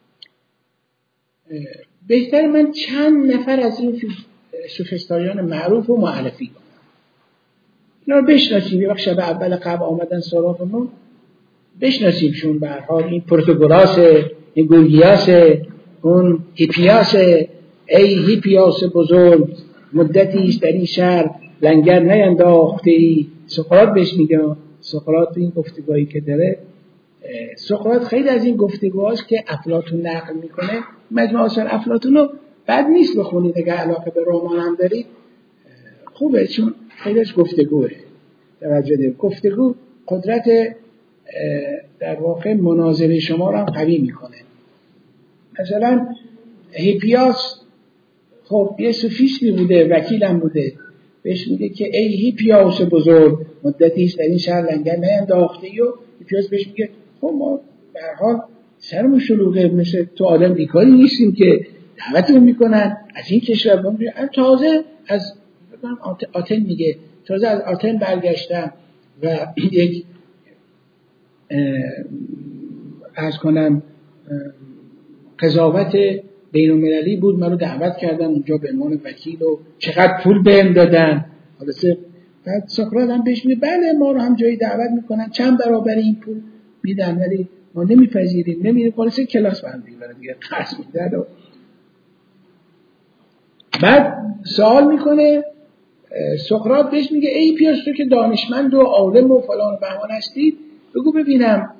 بهتر من چند نفر از این سوفسطایان معروف و معرفی کنم. اینا رو بشناسیم. یه وقت شب اول قبل آمدن سراغمون بشناسیمشون. به هر حال این پروتاگوراس، این گورگیاس، اون هیپیاس. ای هیپیاس بزرگ، مدتی است در این شهر لنگر نینداختی. سقراط بهش میگه. سقراط این گفتگویی که داره، سقراط خیلی از این گفتگوهاش که افلاطون نقل میکنه، مجموع آثار افلاطون رو بد نیست بخونید اگر علاقه به رمان هم دارید، خوبه، چون خیلیش گفتگوه. توجه دارید، گفتگو قدرت در واقع مناظره شما رو هم قوی میکنه. مثلا هیپیاس خب یه سوفیستی بوده، وکیلم بوده، بهش میگه که ای هیپیاس بزرگ، مدتی است در این شهر لنگر نینداختی. و هیپیاس بهش میگه خب ما به هر حال سرمون شلوغه، مثل تو آدم بیکاری نیستیم که دعوتمون میکنن از این کشور. تازه از آتن میگه تازه از آتن برگشتم و یک عرض کنم قضاوت بین المللی بود، من رو دعوت کردن اونجا به عنوان وکیل و چقدر پول بهم دادن. خلاصه بعد سقراط هم بهش میگه بله ما رو هم جایی دعوت میکنن، چند برابر این پول میدن ولی ما نمیپذیریم، نمیریم. خلاصه کلاس بندی برای دیگه قرض میدن. و بعد سوال میکنه سقراط، بهش میگه ای پیاس تو که دانشمند و عالم و فلان و بهمان هستید، بگو ببینم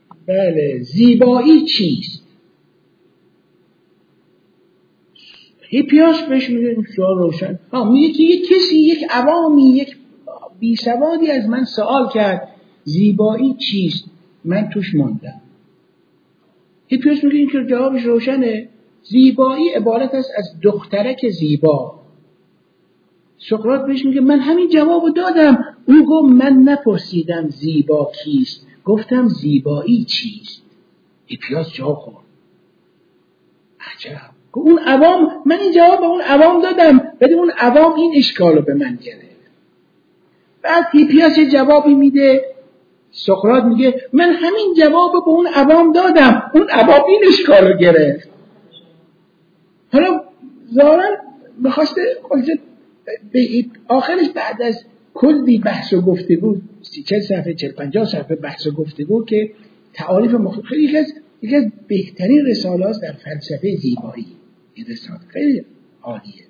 بله زیبایی چیست؟ هیپیاس بهش میگه این سوال روشن. ها میگه که یک کسی، یک عوامی، یک بی سوادی از من سوال کرد زیبایی چیست؟ من توش موندم. هیپیاس میگه این که جوابش روشنه، زیبایی عبارت است از دخترک زیبا. سقراط بهش میگه من همین جوابو دادم. او گفت من نپرسیدم زیبا کیست، گفتم زیبایی چیست. هیپیاس جا خورد. عجب. اون عوام، من این جواب به اون عوام دادم، ولی اون عوام این اشکالو به من گرفت. بعد هیپیاس یه جوابی میده، سقراط میگه من همین جواب به اون عوام دادم، اون عوام این اشکالو گرفت. حالا ظاهرا میخواسته خودش به آخرش بعد از کلی بحث و گفتگو، سی چل صفحه چل پنجاه صفحه بحث و گفتگو که تعاریف مختلف، خیلی یکی از یکی از بهترین رساله است در فلسفه زیبایی. این رساله خیلی عالیه.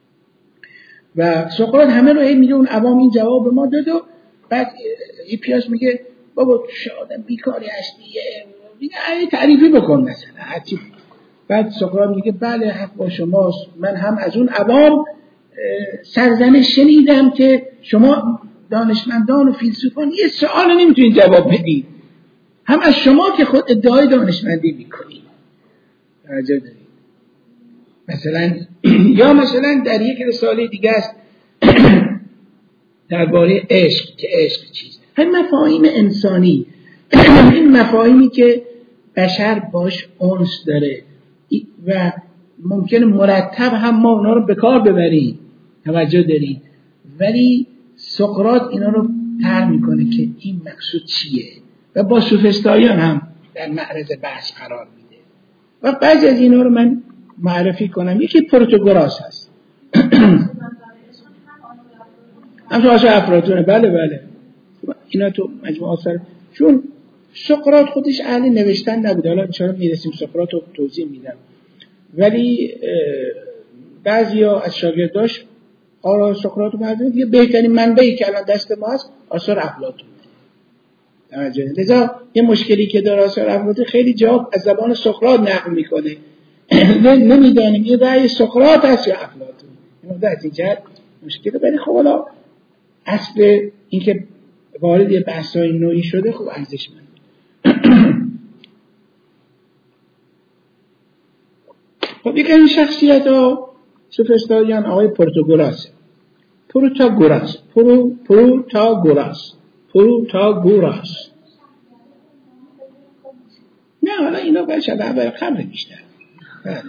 و سقراط همه رو هی میگه اون عوام این جواب به ما داد و بعد هیپیاس میگه بابا تو آدم بیکاری هستی، میگه ای تعریفی بکن مثلا هرچی. بعد سقراط میگه بله حق با شماست، من هم از اون عوام سرزنش شنیدم که شما دانشمندان و فیلسوفان یه سوال نمیتونید جواب بدید، هم از شما که خود ادعای دانشمندی میکنید. توجه دارید؟ مثلا یا مثلا در یک رساله دیگه است درباره عشق، که عشق چیست، هم مفاهیم انسانی، این مفاهیمی که بشر باش انس داره و ممکنه مرتب هم ما اونا رو به کار ببریم، توجه دارید، ولی سقراط اینا رو طرح میکنه که این مقصود چیه و با سوفسطائیان هم در معرض بحث قرار میده. و بعضی از اینا رو من معرفی کنم. یکی پروتاگوراس هست. همچون آثار افلاطونه. بله بله اینا تو مجموعه آثار، چون سقراط خودش اهل نوشتن نبود، حالا انشاءالله میرسیم سقراط رو توضیح میدم، ولی بعضیا از شاگرداش آثار سقراط رو بردارن دیگه، بهترین منبعی که الان دست ما هست آثار افلاطون. لذا یه مشکلی که داره آثار افلاطون، خیلی جواب از زبان سقراط نقل میکنه، نمیدانیم این رأی سقراط هست یا افلاطون. این در این جهت مشکله، ولی خب حالا اصل اینکه وارد یه بحثای نوعی شده خب ارزشمنده. خب یک این شخصیت ها سوفسطائیان آقای پروتاگوراس پروتاگوراس پرو پروتاگوراس پروتاگوراس نه حالا اینا باید شبه برای خمر بیشتر. بله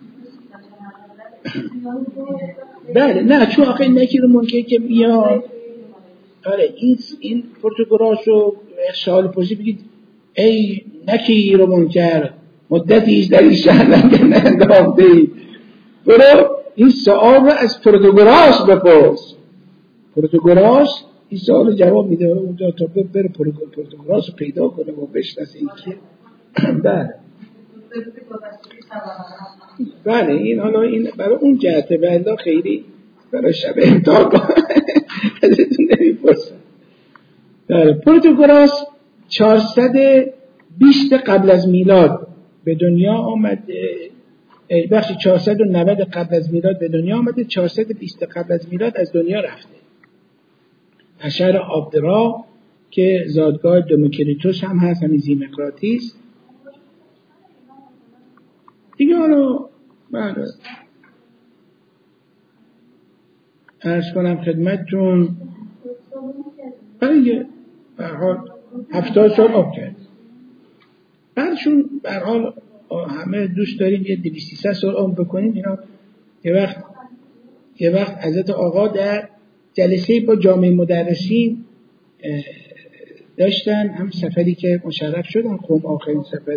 بله نه چون آخه نکی رو ممکنه که بیاد. آره این این پروتاگوراس رو سوال پرسی بگید ای نکی رو منکر مدتیش در این شهر لنگه ننداخته ای، برو این سوال رو از پروتاگوراس بپرس. پروتاگوراس این سوال رو جواب میده، اونجا تا بره پروتاگوراس رو پیدا کنه و بشناسه این کیه. بله بله این حالا این برای اون جهته، بله خیلی برای شب امتحان ازتون نمیپرسن. بله پروتاگوراس چهارصد و بیست قبل از میلاد به دنیا آمده، بخشی چهارصد و نود قبل از میلاد به دنیا آمده، چهارصد و بیست قبل از میلاد از دنیا رفته. در شهر آبدرا که زادگاه دموکریتوس هم هست، همین زیمقراطیس دیگه. حالا بله عرض کنم خدمتتون برای برحال هفتاد سال آب کرد. بعدشون برحال همه دوست داریم یه دویست سیصد سال عمر بکنیم. اینا یه وقت یه وقت حضرت آقا در جلسه با جامعه مدرسین داشتن، هم سفری که مشرف شدن قم، آخرین سفر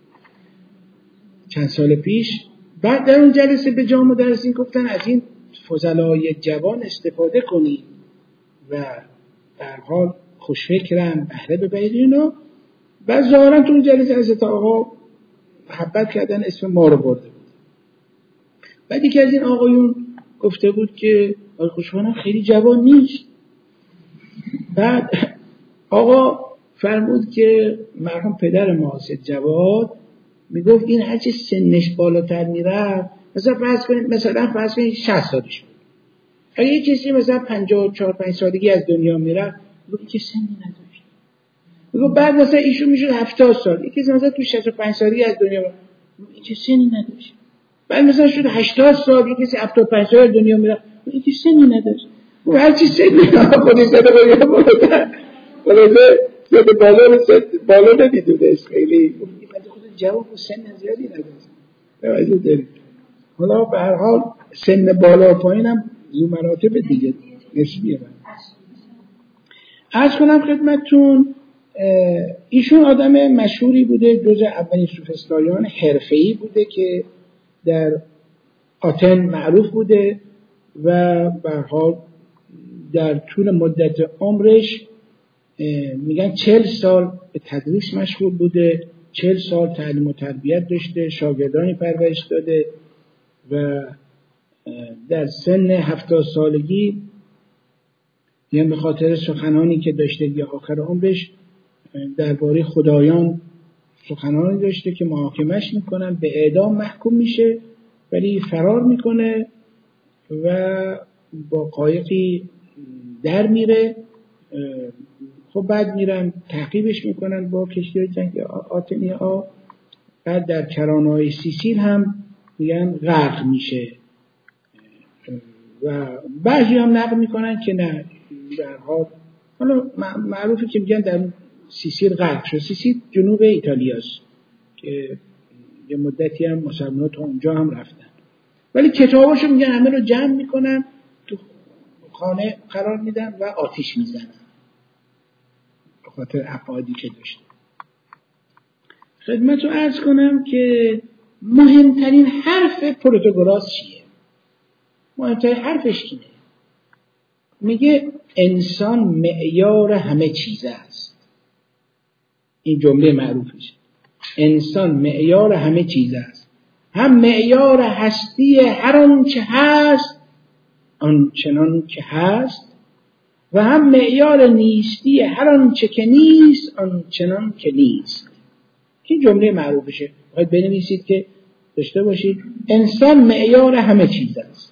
چند سال پیش. بعد در اون جلسه به جامعه مدرسین گفتن از این فضلای جوان استفاده کنید و در حال خوشفکرن، بهره ببرید اینو. بعد ظاهرا تو اون جلسه حضرت آقا محبت کردن، اسم ما رو برده بود. بعد یکی از این آقایون گفته بود که آقای خوشفکران خیلی جوان نیست. بعد آقا فرمود که مرحوم پدر ما سید جواد میگفت این هرچی سنش بالاتر میرفت مثلا فرض کنید مثلا فرض کنید شصت سالش بود. اگه یه کسی مثلا پنجاه و چهار پنج سالگی از دنیا میره، میگه که سنی نداشت. میگه بعد مثلا ایشون میشد هفتاد سال، یکی مثلا تو شصت و پنج سالگی از دنیا میره، میگه که سنی نداشت. بعد مثلا شد هشتاد سال، یکی هفتاد و پنج سال از دنیا میره، میگه که سنی نداشت. و هر چی سنی خودش زده باید بالا بالا زده بالا رو زده بالا نمیدونست خیلی. بعد خود جواب و سن زیادی نداشت. توجه دارید. حالا به هر حال سن بالا و پایین هم زو مراتب دیگه نسبیه. من عرض کنم خدمتتون ایشون آدم مشهوری بوده، جز اولین سوفسطایان حرفه‌ای بوده که در آتن معروف بوده و به هر حال در طول مدت عمرش میگن چهل سال به تدریس مشغول بوده، چهل سال تعلیم و تربیت داشته، شاگردانی پرورش داده و در سن هفتاد سالگی یعنی به خاطر سخنانی که داشته یا آخر عمرش درباره خدایان سخنانی داشته که محاکمش میکنن، به اعدام محکوم میشه ولی فرار میکنه و با قایقی در میره. خب بعد میرن تعقیبش میکنن با کشتی جنگ آتنیا. بعد در کرانه‌های سیسیل هم میگن غرق میشه و بعضی هم نقل میکنن که نه در حال حالا معروفه که میگن در سیسیل غرق شد. سیسیل جنوب ایتالیاست که یه مدتی هم مسلمان‌ها تا اونجا هم رفتن، ولی کتاباشو میگن همه رو جمع میکنن تو خانه قرار میدن و آتیش میزنن به خاطر عقایدی که داشته. خدمتتون عرض کنم که مهمترین حرف پروتاگوراس چیه؟ مهمترین حرفش اینه، میگه انسان معیار همه چیز است. این جمله معروفشه، انسان معیار همه چیز است، هم معیار هستی هر آنچه هست آنچنان که هست و هم معیار نیستی هر آنچه که نیست آنچنان که نیست. این جمله معروفشه، باید بنویسید که داشته باشید. انسان معیار همه چیز است،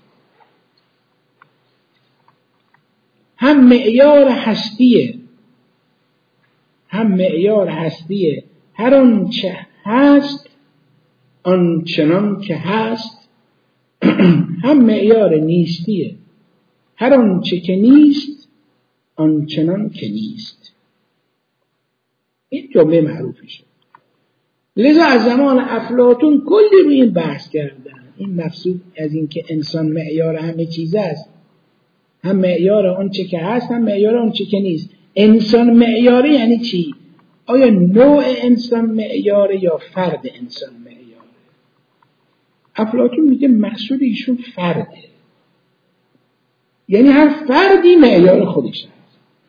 هم معیار هستیه هم معیار هستیه هر آنچه هست آنچنان که هست هم معیار نیستیه هر آنچه که نیست آنچنان که نیست. این جمله معروفشه. لذا از زمان افلاطون کلی روی این بحث کردن. این مقصود از این که انسان معیار همه چیز است، هم معیار آنچه که هست هم معیار آنچه که نیست. انسان معیاره یعنی چی؟ آیا نوع انسان معیاره یا فرد انسان معیاره؟ افلاطون میگه مقصود ایشون فرده، یعنی هر فردی معیار خودش هست.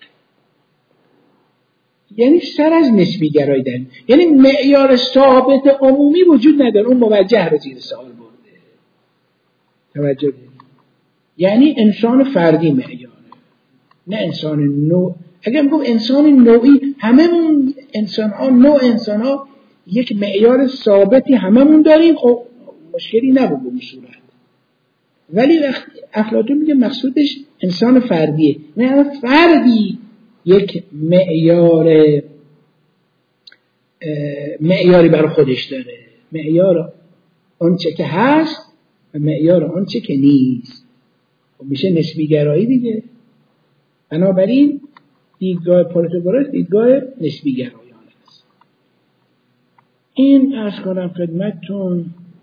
یعنی سر از نسبی گرایی داریم، یعنی معیار ثابت عمومی وجود نداره. اون موجه رو زیر سوال برده. توجه کنید. یعنی انسان فردی معیاره، نه انسان نوع. اگر میگم انسان نوعی، هممون انسان ها، نوع انسان ها یک معیار ثابتی هممون داریم، خب مشکلی نبود به این صورت. ولی وقتی افلاطون میگه مقصودش انسان فردیه، نه فردی یک معیار معیاری برای خودش داره، معیار آنچه که هست و معیار آنچه که نیست. خب میشه نسبی گرایی دیگه. بنابراین دیدگاه پروتاگوراس دیدگاه نسبی گرایانه است. این عرض کنم خدمتتون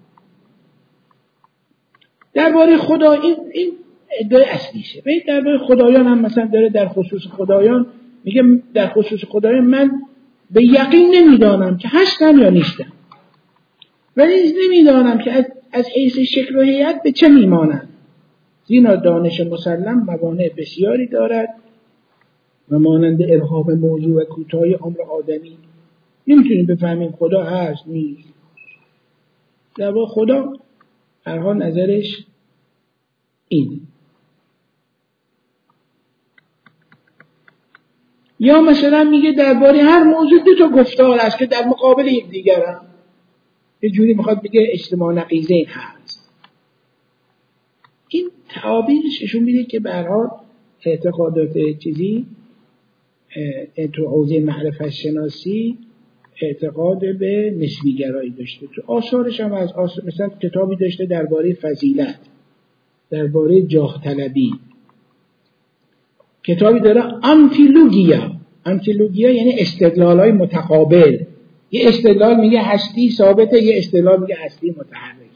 درباره خدا. این این ادعای اصلیشه. و درباره خدایان هم مثلا داره در خصوص خدایان میگه در خصوص خدایان من به یقین نمیدانم که هستم یا نیستم، ولی نمیدانم که از, از حیث شکل و هیئت به چه میمانند. زیرا دانش مسلم موانع بسیاری دارد و مانند ابهام موضوع و کوتاهی عمر آدمی نمیتونیم بفهمیم خدا هست نیست. در واقع خدا هر حال نظرش این. یا مثلا میگه درباره هر موضوع دو تا گفتار هست که در مقابل یک دیگرن. یه جوری میخواد بگه اجتماع نقیضین هست. این تعابیرش نشون میده که به هر حال اعتقادات چیزی تو حوزه معرفت شناسی اعتقاد به نسبیگرایی داشته. تو آثارش هم از آثار مثلا کتابی داشته درباره فضیلت، درباره جاه طلبی، کتابی داره آنتیلوگیا. آنتیلوگیا یعنی استدلال‌های متقابل. یه استدلال میگه هستی ثابته، یه استدلال میگه هستی متحرکه.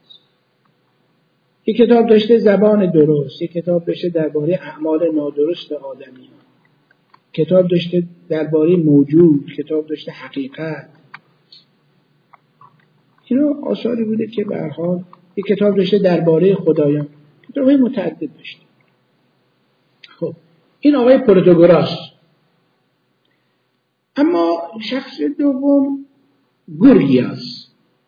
یه کتاب داشته زبان درست، یه کتاب داشته درباره اعمال نادرست آدمی، کتاب داشته درباره موجود، کتاب داشته حقیقت. اینا آثاری بوده که به هر حال یه کتاب داشته درباره خدایان، کتاب‌های متعدد داشته. خب این آقای پروتاگوراس. اما شخص دوم گورگیاس.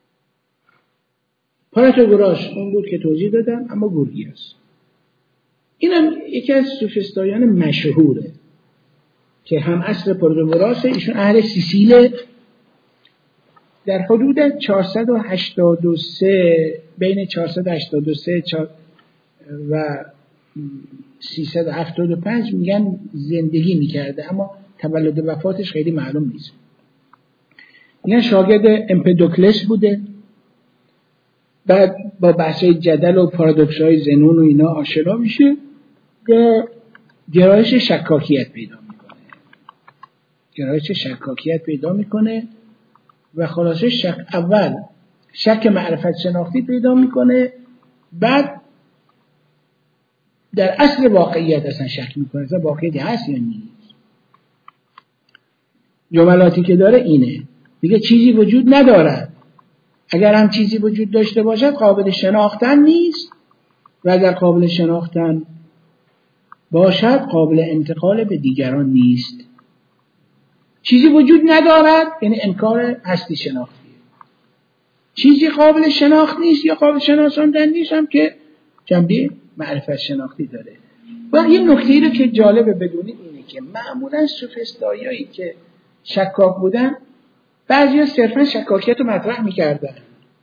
پروتاگوراس اون بود که توضیح دادم، اما گورگیاس اینم یکی از سوفسطایان مشهوره که هم عصر پروتاگوراسه. ایشون اهل سیسیله. در حدود چهارصد و هشتاد و سه، بین چهارصد و هشتاد و سه و سیصد و هفتاد و پنج میگن زندگی میکرده، اما تولد وفاتش خیلی معلوم نیست. میگن شاگرد امپدوکلس بوده، بعد با بحثای جدل و پارادوکس‌های زنون و اینا آشنا میشه و گرایش شکاکیت پیدا میکنه. گرایش شکاکیت پیدا میکنه و خلاصه شک اول شک معرفت شناختی پیدا میکنه، بعد در اصل واقعیت اصلا شک میکنه، اصلا واقعیتی هست یا نیست. جملاتی که داره اینه، میگه چیزی وجود ندارد، اگر هم چیزی وجود داشته باشد قابل شناختن نیست و اگر قابل شناختن باشد قابل انتقال به دیگران نیست. چیزی وجود ندارد یعنی انکار هستی شناختی. چیزی قابل شناخت نیست یا قابل شناساندن نیست هم که جنبه معرفت شناختی داره. و یه نکته‌ای رو که جالبه بدونید اینه که معمولا سوفسطاییایی که شکاک بودن، بعضی‌ها صرفا شکاکیت رو مطرح می‌کردن،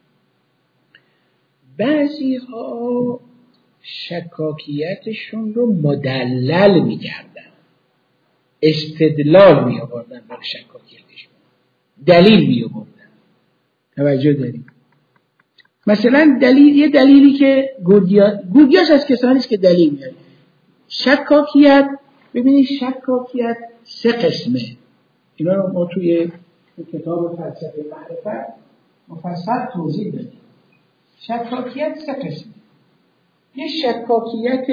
بعضی‌ها شکاکیتشون رو مدلل می‌کردن، استدلال می‌آوردن برای شکاکیتشون، دلیل می‌آوردن. توجه داریم؟ مثلا دلیل، یه دلیلی که گورگیاس گورگیاس از کسانی است که دلیل میاره. شکاکیت، ببینید شکاکیت سه قسمه. اینا رو ما توی کتاب فلسفه معرفت مفصل توضیح دادیم. شکاکیت سه قسمه. یه شکاکیت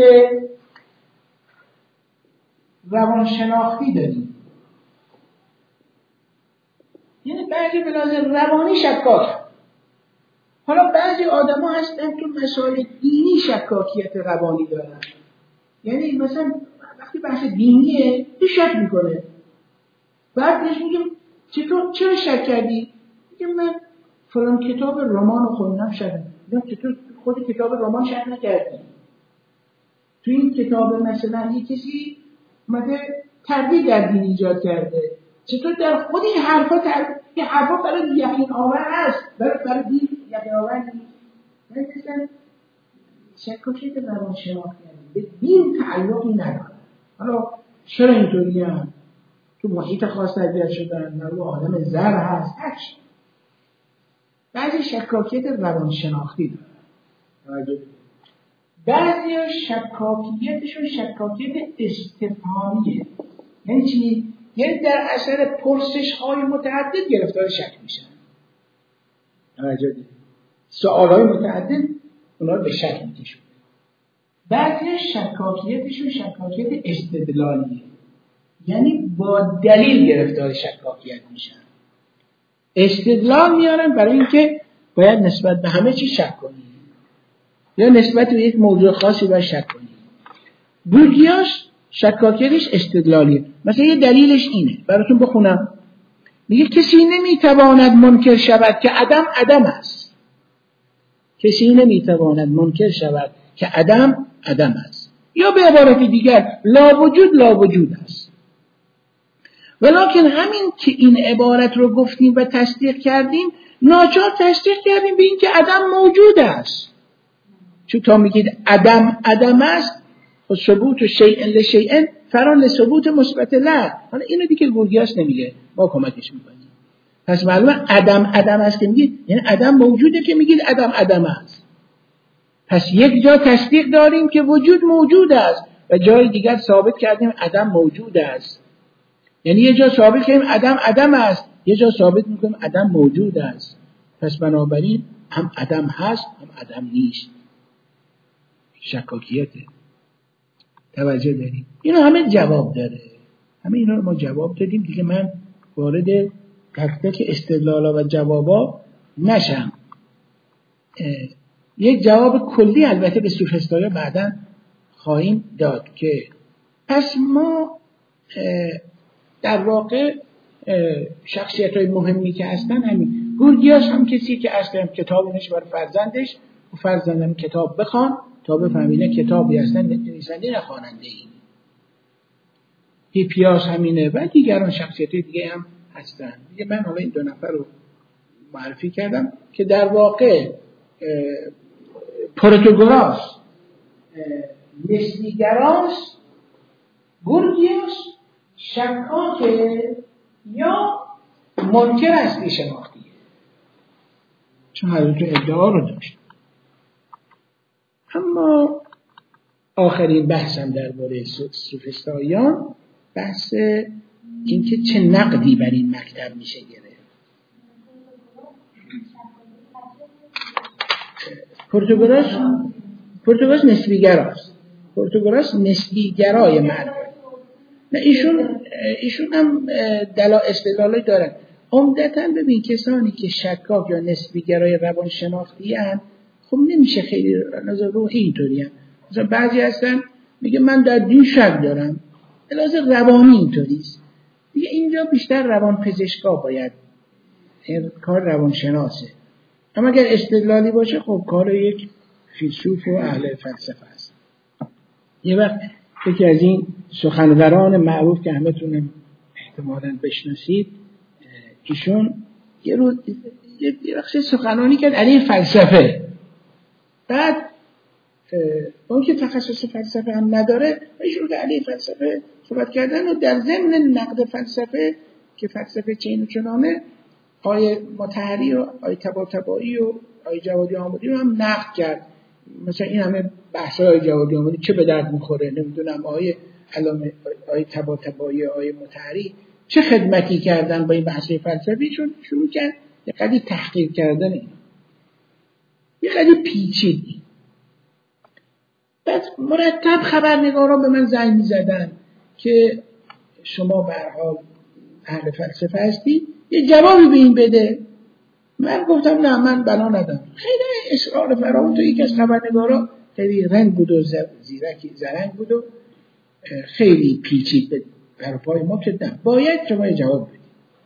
روانشناختی داریم، یعنی بعضی به لحاظ روانی شکاک. حالا بعضی آدم ها هستن تو مسائل دینی شکاکیت روانی دارن، یعنی مثلا وقتی بحث دینیه تو شک میکنه، بعد بهش میگم چطور چرا شک کردی؟ میگم من فلان کتاب رمان رو خوندم شک. میگم چطور خود کتاب رمان شک نکردی؟ تو این کتاب مثلا یه کسی اومده تردید در دین ایجاد کرده، چطور در خود این حرفا تردید؟ این حرفا برای یقین آور هست، برای برای دین یقین آور نیست. من مثلا شکاکیت روانشناختی به دین تعلقی نداره. حالا چرا اینطوری هم؟ تو محیط خاص تربیت شدن، رو آدم زر هست، هرچی. بعضی شکاکیت روانشناختی دارن، بعضی شکاکیتشون شکاکیت استفهامیه. یعنی چی؟ یعنی در اثر پرسش های متعدد گرفتار شک میشن. توجه دید؟ سوال های متعدد اونا رو به شک میکشون. بعضی شکاکیتشون شکاکیت استدلالیه، یعنی با دلیل گرفتار شکاکیت میشن. استدلال میارن برای اینکه باید نسبت به همه چی شک کنی یا نسبت به یک موضوع خاصی باید شک کنی. گورگیاس شکاکیتش استدلالیه. مثلا یه دلیلش اینه، براتون بخونم. میگه کسی نمیتواند منکر شود که عدم عدم است. کسی نمیتواند منکر شود که عدم عدم است. یا به عبارت دیگر لا وجود لا وجود است. ولکن همین که این عبارت رو گفتیم و تصدیق کردیم، ناچار تصدیق کردیم به این که عدم موجود است. چون تا میگید عدم عدم است و ثبوت شیء لشیء فرا لثبوت مثبت لا. حالا اینو دیگه گورگیاس نمیگه، ما کمکش میکنیم. پس معلومه عدم عدم است که میگید یعنی عدم موجوده که میگید عدم عدم است. پس یک جا تصدیق داریم که وجود موجود است و جای دیگر ثابت کردیم عدم موجود است. یعنی یه جا ثابت کردیم عدم عدم است، یه جا ثابت میکنیم عدم موجود است. پس بنابراین هم عدم هست هم عدم نیست. شکاکیته. توجه داریم. اینو همه جواب داره. همه اینا رو ما جواب دادیم دیگه. من وارد تک تک استدلالا و جوابا نشم. یک جواب کلی البته به سوفسطایا بعداً خواهیم داد که پس ما در واقع شخصیت‌های مهمی که هستن همین. گورگیاس هم کسی که اصلا کتابی نشه برای فرزندش و فرزندم کتاب بخوان تا بفهمینه کتابی هستن نویسنده نه خواننده ای. هیپیاس همینه و دیگران شخصیت‌های دیگه هم هستن. دیگه من حالا این دو نفر رو معرفی کردم که در واقع پروتاگوراس نسبیگراست، گورگیاس شکاکه یا منکر اصلی شناختیه، چون هر دو ادعا رو داشت. اما آخرین بحثم درباره سوفسطائیان بحث اینکه چه نقدی بر این مکتب میشه گرفت. پروتاگوراس پروتاگوراس نسبیگراست. پروتاگوراس نسبیگرای مرد. نه ایشون ایشون هم دلا استدلالی دارن. عمدتاً ببین کسانی که شکاک یا نسبیگرای روانشناختی ان خب نمیشه خیلی نظر روحی اینطوری هم. مثلا بعضی هستن میگه من در دین شک دارم، لازم روانی اینطوریست. دیگه اینجا بیشتر روان پزشکا باید کار روانشناسه. اما اگر استدلالی باشه خب کار یک فیلسوف و اهل فلسفه است. یه وقت یکی از این سخنوران معروف که همتون احتمالاً بشناسید ایشون یه روز یه وقت سخنرانی کرد علیه فلسفه. بعد اون که تخصص فلسفه هم نداره ایشون که علیه فلسفه صحبت کردن و در ضمن نقد فلسفه که فلسفه چین و چنانه آیه مطهری و آیه طباطبایی و آیه جوادی آمدی رو هم نقد کرد. مثلا این همه بحث های جوادی آمدی چه به درد میخوره، نمیدونم آیه علامه آیه طباطبایی آیه مطهری چه خدمتی کردن با این بحث فلسفی. چون شروع کرد یه قدری تحقیق کردن این یه قدری پیچیدی. بعد مرتب خبرنگاران به من زنگ می‌زدن که شما به هر حال اهل فلسفه هستی یه جوابی به این بده. من گفتم نه من بنا ندارم. خیلی اصرار فراوان. تو یک از خبرنگارا خیلی رنگ بود و زیرکی زرنگ بود و خیلی پیچید به پای ما که نه باید شما یه جواب بدید.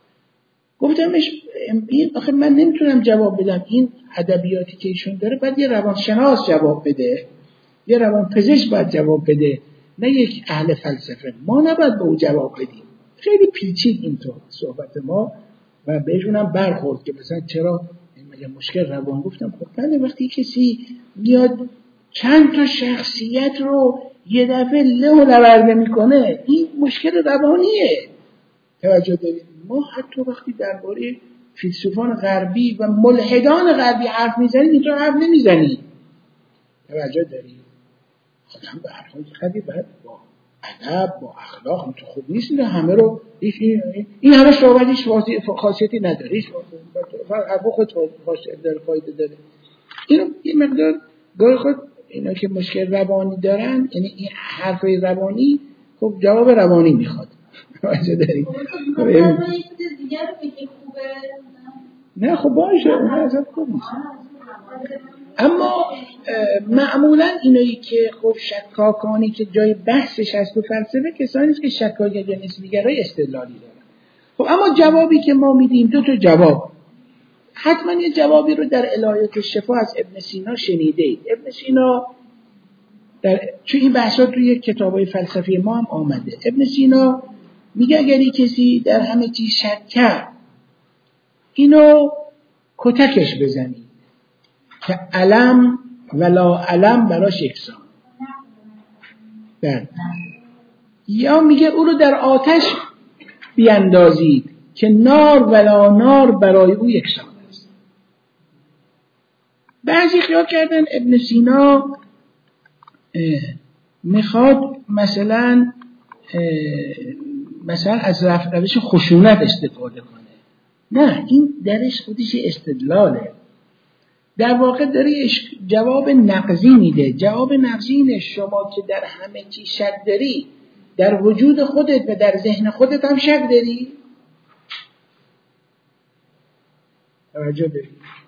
گفتمش این آخه من نمیتونم جواب بدم، این ادبیاتی که ایشون داره باید یه روانشناس جواب بده، یه روانپزشک باید جواب بده، نه یک اهل فلسفه. ما نباید به او جواب بدیم. خیلی پیچید اینطور صحبت ما و بهشون هم برخورد که مثلا چرا مگه مشکل روان. گفتم خب من وقتی کسی میاد چند تا شخصیت رو یه دفعه له و لورده میکنه این مشکل روانیه. توجه دارید؟ ما حتی وقتی درباره فیلسوفان غربی و ملحدان غربی حرف میزنیم اینطور حرف نمیزنیم. توجه دارید؟ آدم به هر حال خیلی باید با ادب با اخلاق تو خوب نیست این همه رو این همه صحبت هیچ خاصیتی نداره، هیچ حرف خود خاصیت داره، فایده داره. اینو یه مقدار گاهی خود اینا که مشکل روانی دارن یعنی این حرفای روانی خب جواب روانی میخواد. توجه دارید؟ نه خب باشه اون اصلا خوب نیست. اما معمولا اینایی که خب شکاکانی که جای بحثش هست تو فلسفه کسانی است که شکاک یا نسبیگرای استدلالی دارن. خب اما جوابی که ما میدیم دو تا جواب. حتما یه جوابی رو در الهیات الشفا از ابن سینا شنیدید. ابن سینا در چون این بحثا توی کتابای فلسفی ما هم آمده. ابن سینا میگه اگری کسی در همه چیز شک کرد اینو کتکش بزنید که علم ولا علم براش یکسان. بله. یا میگه او رو در آتش بیاندازید که نار ولا نار برای او یکسان است. بعضی خیال کردن ابن سینا میخواد مثلا مثلا از روش خشونت استفاده کنه. نه، این درش خودش استدلاله. در واقع داره جواب نقضی میده. جواب نقضی اینه شما که در همه چی شک داری، در وجود خودت و در ذهن خودت هم شک داری؟ توجه داری؟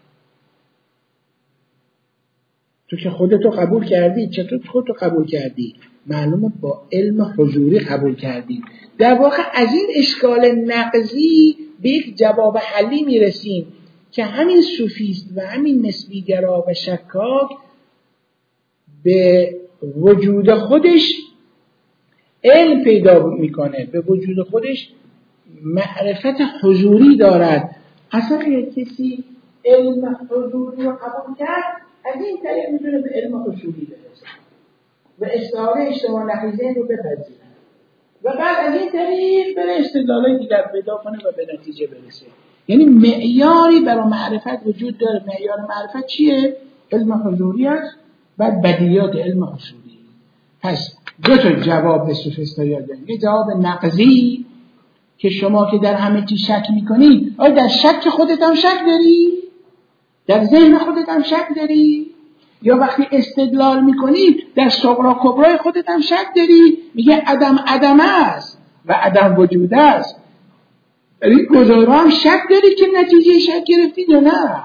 تو که خودتو قبول کردی، چطور خودتو قبول کردی؟ معلومه با علم حضوری قبول کردی. در واقع از این اشکال نقضی به یک جواب حلی میرسیم که همین صوفیست و همین نسبیگرا و شکاک به وجود خودش علم پیدا میکنه، به وجود خودش معرفت حضوری دارد. اصلا کسی علم حضوری رو قبول کرد، از این طریق میتونه به علم حضوری برسه و استعاره اجتماع نقیزه رو بپذیره و بعد از این طریق بره استدلالای دیگر پیدا کنه و به نتیجه برسه. یعنی معیاری برای معرفت وجود داره. معیار معرفت چیه؟ علم حضوری است و بدیهیات علم حضوری. پس دو تا جواب به سوفیستا دادن. یه جواب نقضی که شما که در همه چی شک میکنید، آیا در شک خودت هم شک داری؟ در ذهن خودت هم شک داری؟ یا وقتی استدلال میکنی در صغرا کبرای خودت هم شک داری؟ میگه عدم عدم است و عدم وجود است. در این گزاره هم شک داری که نتیجه شک گرفتید یا نه؟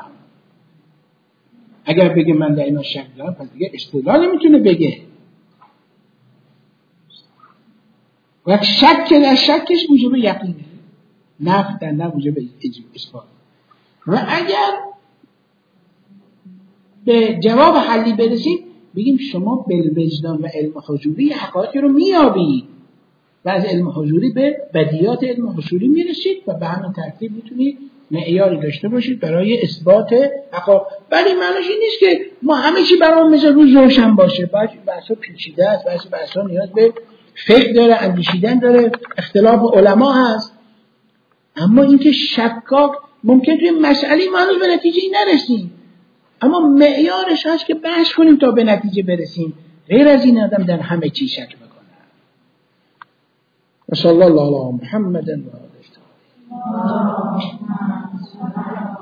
اگر بگه من در اینا شک دارم، پس دیگه استدلال میتونه بگه. و شک که در شکش موجب یقینه، نفی در نه موجب اثبات. و اگر به جواب حلی برسیم، بگیم شما بالوجدان و علم حضوری حقایقی رو میابید و از علم حضوری به بدیهیات علم حضوری میرسید و به همین ترتیب میتونید معیاری داشته باشید برای اثبات حقایق. ولی معنیش این نیست که ما همه چی برام مثل روز روشن باشه. بعضی بحثا پیچیده است، بعضی بحثا نیاز به فکر داره، اندیشیدن داره، اختلاف علما هست. اما اینکه شکاک ممکن توی مسئله ما هنوز به نتیجه نرسیم، اما معیارش هست که بحث کنیم تا به نتیجه برسیم. غیر از این آدم در همه چی شک میکنه. و صلی الله علی محمد و آله.